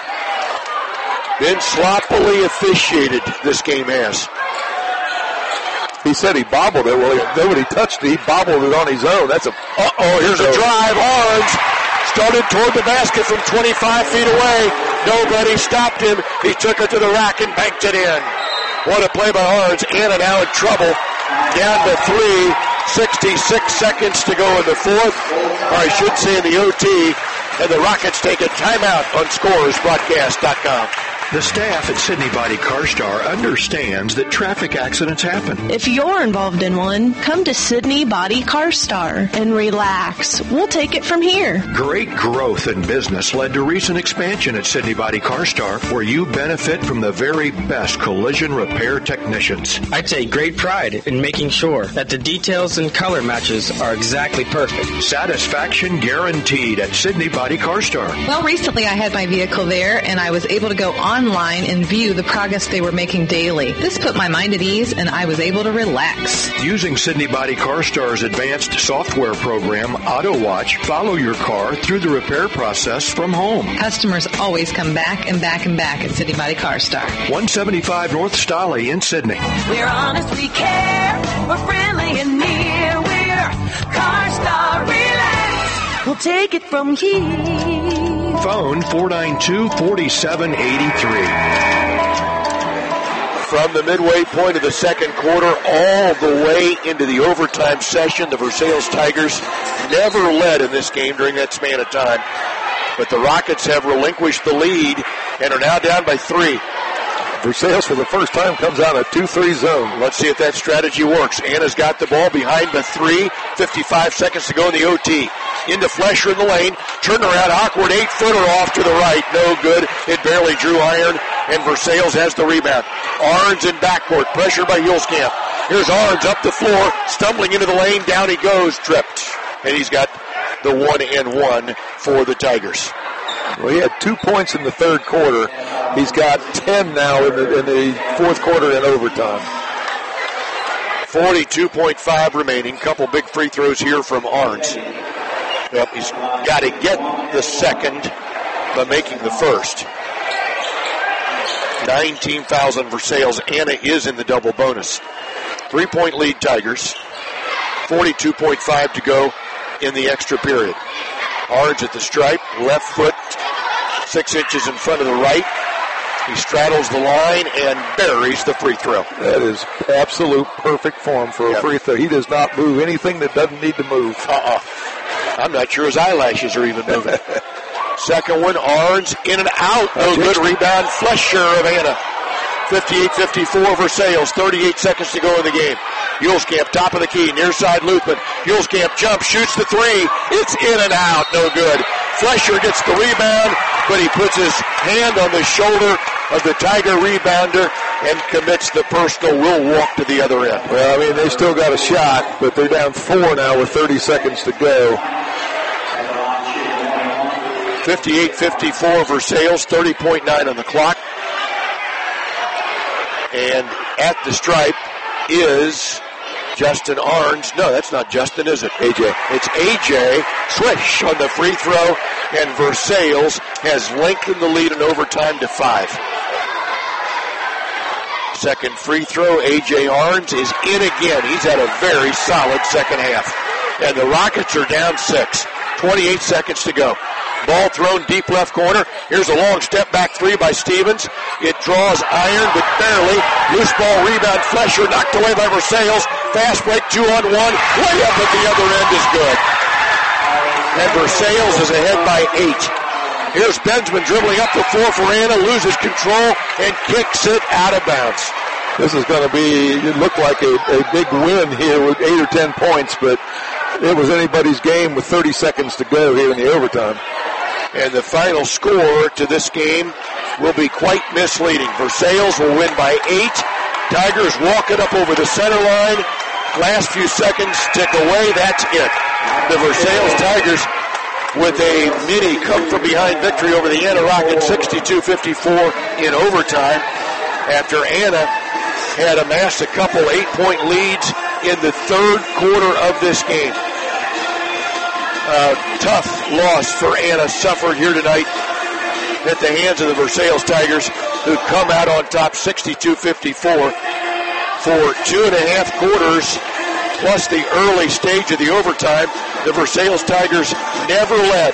Been sloppily officiated, this game has. He said he bobbled it. Well, nobody touched it. He bobbled it on his own. That's a... Here's a drive. Arns started toward the basket from 25 feet away. Nobody stopped him. He took it to the rack and banked it in. What a play by Arns. Anna now in trouble. Down to 3. 66 seconds to go in the fourth. Or I should say in the OT. And the Rockets take a timeout on ScoresBroadcast.com. The staff at Sydney Body CarStar understands that traffic accidents happen. If you're involved in one, come to Sydney Body CarStar and relax. We'll take it from here. Great growth in business led to recent expansion at Sydney Body CarStar, where you benefit from the very best collision repair technicians. I take great pride in making sure that the details and color matches are exactly perfect. Satisfaction guaranteed at Sydney Body CarStar. Well, recently I had my vehicle there, and I was able to go online and view the progress they were making daily. This put my mind at ease, and I was able to relax. Using Sydney Body CarStar's advanced software program, AutoWatch, follow your car through the repair process from home. Customers always come back and back and back at Sydney Body CarStar. 175 North Stolly in Sydney. We're honest, we care. We're friendly and near. We're CarStar. Relax. We'll take it from here. Phone 492-4783. From the midway point of the second quarter all the way into the overtime session, the Versailles Tigers never led in this game during that span of time. But the Rockets have relinquished the lead and are now down by 3. Versailles, for the first time, comes out in a 2-3 zone. Let's see if that strategy works. Anna's got the ball behind the 3. 55 seconds to go in the OT. Into Flesher in the lane. Turnaround, awkward 8-footer off to the right. No good. It barely drew iron, and Versailles has the rebound. Arns in backcourt. Pressure by Huelskamp. Here's Arns up the floor. Stumbling into the lane. Down he goes. Tripped. And he's got the 1-and-1 for the Tigers. Well, he had 2 points in the third quarter. He's got 10 now in the fourth quarter in overtime. 42.5 remaining. Couple big free throws here from Arns. Yep, he's got to get the second by making the first. 19 fouls on Versailles. Anna is in the double bonus. 3-point lead Tigers. 42.5 to go in the extra period. Arns at the stripe, left foot 6 inches in front of the right. He straddles the line and buries the free throw. That is absolute perfect form for a free throw. He does not move anything that doesn't need to move. I'm not sure his eyelashes are even moving. Second one, Arns in and out. No good. Rebound, Flesher of Anna. 58-54 Versailles. 38 seconds to go in the game. Hulskamp, top of the key, near side Luthman. Hulskamp jumps, shoots the three. It's in and out, no good. Flesher gets the rebound, but he puts his hand on the shoulder of the Tiger rebounder and commits the personal. Will walk to the other end. Well, I mean, they still got a shot, but they're down 4 now with 30 seconds to go. 58-54 Versailles, 30.9 on the clock. And at the stripe is Justin Arns. No, that's not Justin, is it? AJ. It's AJ. Swish on the free throw, and Versailles has lengthened the lead in overtime to 5. Second free throw, AJ Arns is in again. He's had a very solid second half. And the Rockets are down 6. 28 seconds to go. Ball thrown deep left corner. Here's a long step back three by Stevens. It draws iron, but barely. Loose ball rebound. Flesher knocked away by Versailles. Fast break, 2-on-1. Way up at the other end is good. And Versailles is ahead by 8. Here's Bensman dribbling up the floor for Anna. Loses control and kicks it out of bounds. This is going to be, it looked like a big win here with 8 or 10 points, but it was anybody's game with 30 seconds to go here in the overtime. And the final score to this game will be quite misleading. Versailles will win by 8. Tigers walk it up over the center line. Last few seconds tick away. That's it. The Versailles Tigers with a mini come-from-behind victory over the Anna Rockets, 62-54 in overtime, after Anna had amassed a couple 8-point leads in the third quarter of this game. Tough loss for Anna suffered here tonight at the hands of the Versailles Tigers, who come out on top 62-54 for 2.5 quarters, plus the early stage of the overtime. The Versailles Tigers never led.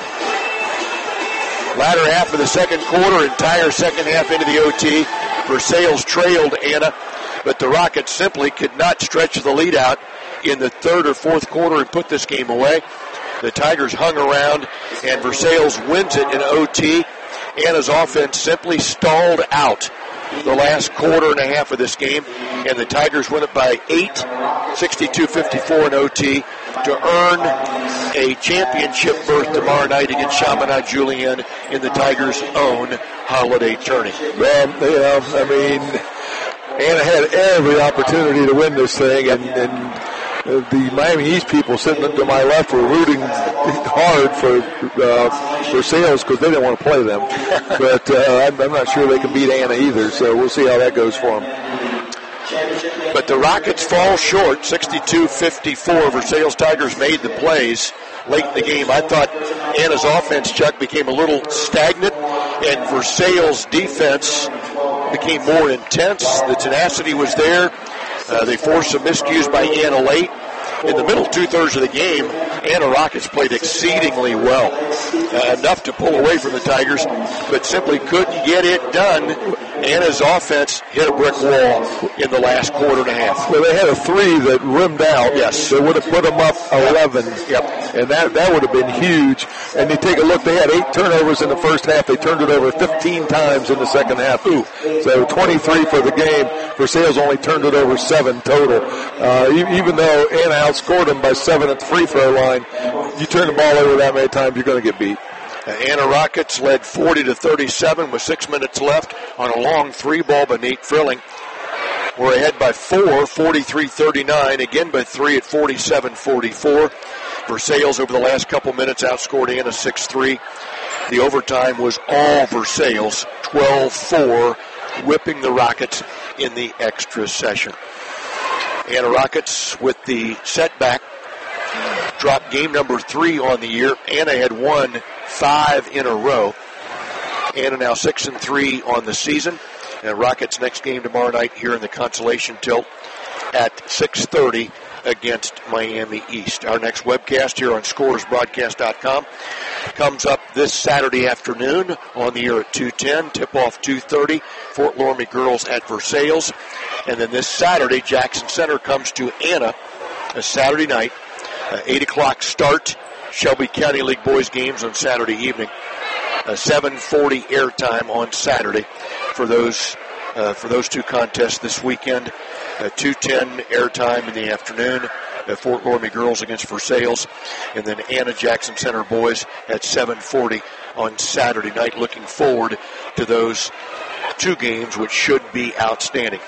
Latter half of the second quarter, entire second half into the OT, Versailles trailed Anna, but the Rockets simply could not stretch the lead out in the third or fourth quarter and put this game away. The Tigers hung around, and Versailles wins it in OT. Anna's offense simply stalled out the last quarter and a half of this game, and the Tigers win it by 8, 62-54 in OT, to earn a championship berth tomorrow night against Chaminade Julienne in the Tigers' own holiday tourney. Well, I mean, Anna had every opportunity to win this thing, and the Miami East people sitting to my left were rooting hard for Versailles because they didn't want to play them. But I'm not sure they can beat Anna either, so we'll see how that goes for them. But the Rockets fall short, 62-54. Versailles Tigers made the plays late in the game. I thought Anna's offense, Chuck, became a little stagnant, and Versailles' defense became more intense. The tenacity was there. They forced some miscues by Anna late. In the middle two-thirds of the game, Anna Rockets played exceedingly well. Enough to pull away from the Tigers, but simply couldn't get it done. Anna's offense hit a brick wall in the last quarter and a half. Well, they had a three that rimmed out. Yes. They would have put them up 11. Yep. And that would have been huge. And you take a look, they had 8 turnovers in the first half. They turned it over 15 times in the second half. So 23 for the game. Versailles only turned it over 7 total. Even though Anna outscored them by 7 at the free throw line, you turn the ball over that many times, you're going to get beat. Anna Rockets led 40-37 with 6 minutes left on a long 3-ball by Nate Frilling. We're ahead by 4, 43-39, again by 3 at 47-44. Versailles over the last couple minutes outscored Anna 6-3. The overtime was all Versailles, 12-4, whipping the Rockets in the extra session. Anna Rockets with the setback dropped game number 3 on the year. Anna had won 5 in a row. Anna now 6-3 on the season. And Rockets next game tomorrow night here in the Consolation Tilt at 6:30 against Miami East. Our next webcast here on ScoresBroadcast.com comes up this Saturday afternoon on the air at 2:10. Tip-off 2:30. Fort Loramie girls at Versailles. And then this Saturday, Jackson Center comes to Anna, a Saturday night, 8 o'clock start. Shelby County League boys games on Saturday evening. 7:40 airtime on Saturday for those two contests this weekend. 2:10 airtime in the afternoon. Fort Loramie girls against Versailles, and then Anna Jackson Center boys at 7:40 on Saturday night. Looking forward to those two games, which should be outstanding.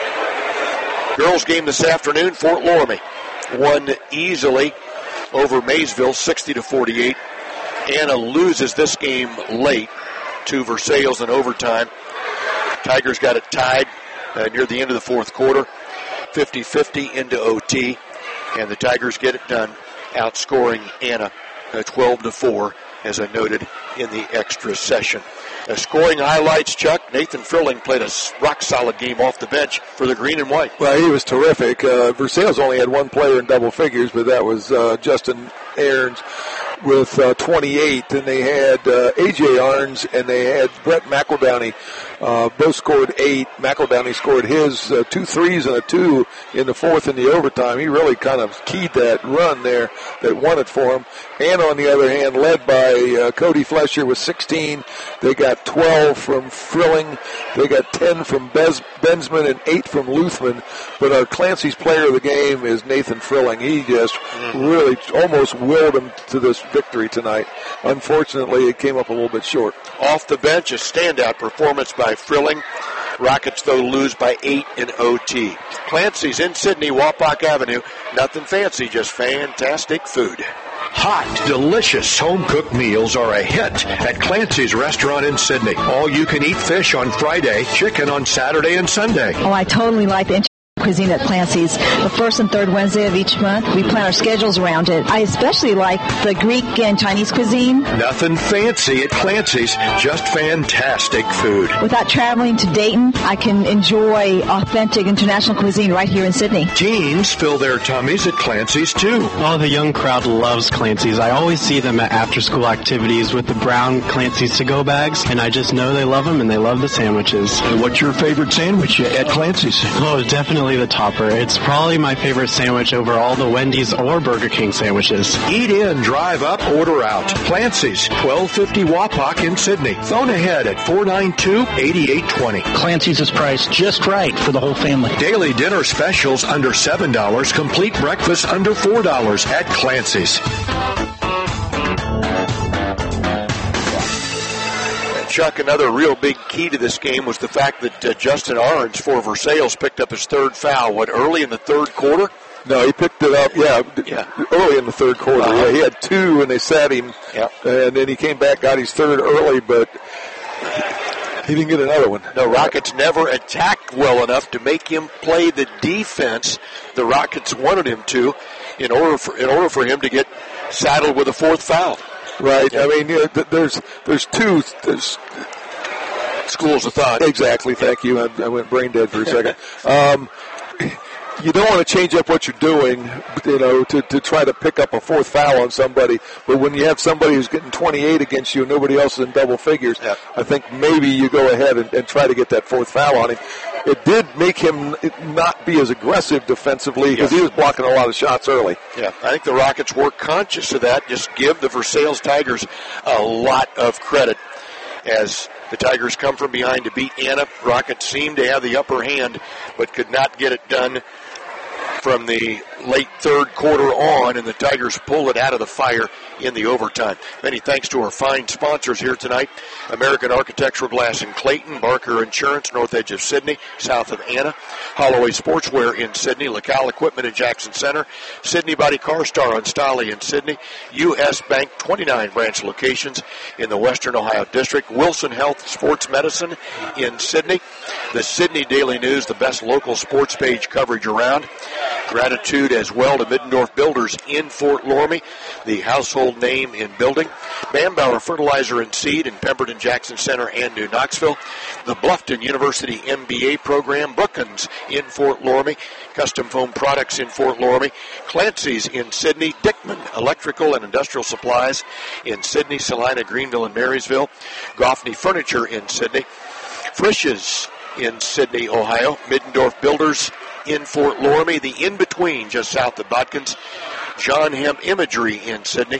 Girls game this afternoon. Fort Loramie won easily over Maysville, 60-48. Anna loses this game late to Versailles in overtime. Tigers got it tied near the end of the fourth quarter, 50-50 into OT, and the Tigers get it done, outscoring Anna 12-4, as I noted in the extra session. Scoring highlights, Chuck. Nathan Frilling played a rock-solid game off the bench for the green and white. Well, he was terrific. Versailles only had one player in double figures, but that was Justin Aarons with 28. And they had A.J. Arns and they had Brett McEldowney. Both scored 8. McEldowney scored his 2 threes and a 2 in the fourth in the overtime. He really kind of keyed that run there that won it for him. And on the other hand, led by Cody Flesher with 16. They got 12 from Frilling. They got 10 from Bensman and 8 from Luthman. But our Clancy's player of the game is Nathan Frilling. He just really almost willed him to this victory tonight. Unfortunately, it came up a little bit short. Off the bench, a standout performance by Frilling. Rockets, though, lose by 8 in OT. Clancy's in Sydney, Wapak Avenue. Nothing fancy, just fantastic food. Hot, delicious home-cooked meals are a hit at Clancy's Restaurant in Sydney. All-you-can-eat fish on Friday, chicken on Saturday and Sunday. Oh, I totally like the cuisine at Clancy's. The first and third Wednesday of each month, we plan our schedules around it. I especially like the Greek and Chinese cuisine. Nothing fancy at Clancy's, just fantastic food. Without traveling to Dayton, I can enjoy authentic international cuisine right here in Sydney. Teens fill their tummies at Clancy's too. Oh, the young crowd loves Clancy's. I always see them at after-school activities with the brown Clancy's to-go bags, and I just know they love them and they love the sandwiches. And what's your favorite sandwich at Clancy's? Oh, definitely the topper. It's probably my favorite sandwich over all the Wendy's or Burger King sandwiches. Eat in, drive up, order out. Clancy's, 1250 Wapak in Sydney. Phone ahead at 492-8820. Clancy's is priced just right for the whole family. Daily dinner specials under $7. Complete breakfast under $4 at Clancy's. Chuck, another real big key to this game was the fact that Justin Orange for Versailles picked up his third foul, early in the third quarter? No, he picked it up, early in the third quarter. Uh-huh. Yeah, he had 2 and they sat him, and then he came back, got his third early, but he didn't get another one. No, Rockets never attacked well enough to make him play the defense the Rockets wanted him to in order for him to get saddled with a fourth foul. Right. I mean, there's two schools of thought. Exactly. Thank you. I went brain dead for a second. You don't want to change up what you're doing, to try to pick up a fourth foul on somebody. But when you have somebody who's getting 28 against you and nobody else is in double figures, I think maybe you go ahead and try to get that fourth foul on him. It did make him not be as aggressive defensively because he was blocking a lot of shots early. Yeah, I think the Rockets were conscious of that. Just give the Versailles Tigers a lot of credit as the Tigers come from behind to beat Anna. Rockets seemed to have the upper hand, but could not get it done from the late third quarter on, and the Tigers pull it out of the fire in the overtime. Many thanks to our fine sponsors here tonight. American Architectural Glass in Clayton, Barker Insurance, north edge of Sydney, south of Anna, Holloway Sportswear in Sydney, LaCal Equipment in Jackson Center, Sydney Body Car Star on Stolly in Sydney, U.S. Bank, 29 branch locations in the Western Ohio District, Wilson Health Sports Medicine in Sydney, the Sydney Daily News, the best local sports page coverage around. Gratitude as well to Middendorf Builders in Fort Loramie, the household name in building. Bambauer Fertilizer and Seed in Pemberton, Jackson Center, and New Knoxville. The Bluffton University MBA program, Brookins in Fort Loramie. Custom Foam Products in Fort Loramie. Clancy's in Sydney. Dickman Electrical and Industrial Supplies in Sydney, Salina, Greenville, and Marysville. Goffney Furniture in Sydney. Frisch's in Sydney, Ohio. Middendorf Builders in Fort Loramie, the in-between just south of Botkins. John Hemp Imagery in Sydney.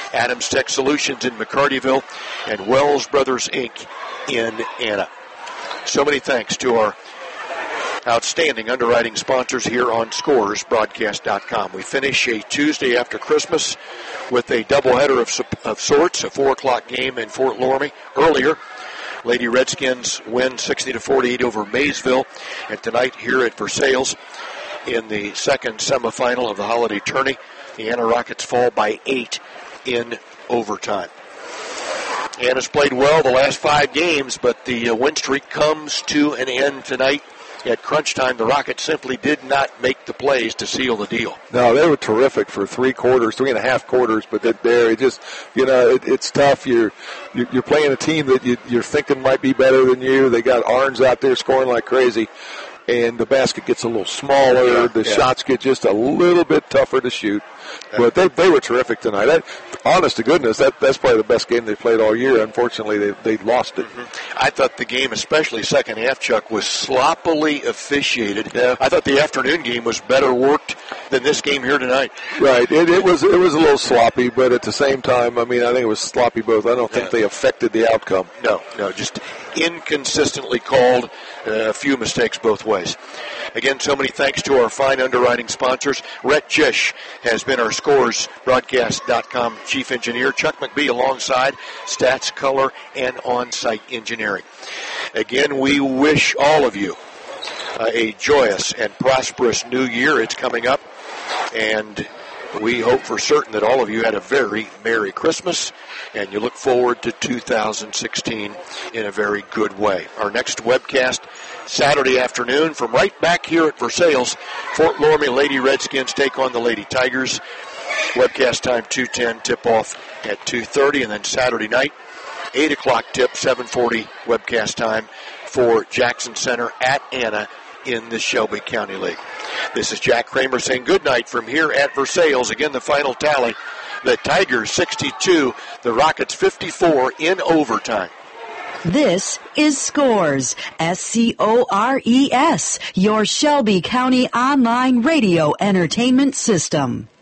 Adams Tech Solutions in McCartyville, and Wells Brothers, Inc. in Anna. So many thanks to our outstanding underwriting sponsors here on ScoresBroadcast.com. We finish a Tuesday after Christmas with a doubleheader of sorts, a 4 o'clock game in Fort Loramie earlier. Lady Redskins win 60-48 over Maysville. And tonight here at Versailles in the second semifinal of the holiday tourney, the Anna Rockets fall by 8 in overtime. Anna's played well the last 5 games, but the win streak comes to an end tonight. At crunch time, the Rockets simply did not make the plays to seal the deal. No, they were terrific for 3 and a half quarters, but it's tough. You're playing a team that you're thinking might be better than you. They got Arns out there scoring like crazy, and the basket gets a little smaller. The shots get just a little bit tougher to shoot. But they were terrific tonight. Honest to goodness, that's probably the best game they played all year. Unfortunately, they lost it. Mm-hmm. I thought the game, especially second half, Chuck, was sloppily officiated. Yeah. I thought the afternoon game was better worked than this game here tonight. Right. It was a little sloppy, but at the same time, I think it was sloppy both. I don't think they affected the outcome. No, just inconsistently called. A few mistakes both ways. Again, so many thanks to our fine underwriting sponsors. Rhett Jish has been our ScoresBroadcast.com chief engineer. Chuck McBee alongside stats, color, and on-site engineering. Again, we wish all of you a joyous and prosperous new year. It's coming up, and we hope for certain that all of you had a very Merry Christmas, and you look forward to 2016 in a very good way. Our next webcast Saturday afternoon from right back here at Versailles. Fort Loramie Lady Redskins take on the Lady Tigers. Webcast time 2:10, tip-off at 2:30, and then Saturday night, 8 o'clock tip, 7:40 webcast time for Jackson Center at Anna in the Shelby County League. This is Jack Kramer saying good night from here at Versailles. Again, the final tally, the Tigers 62, the Rockets 54 in overtime. This is Scores, SCORES, your Shelby County online radio entertainment system.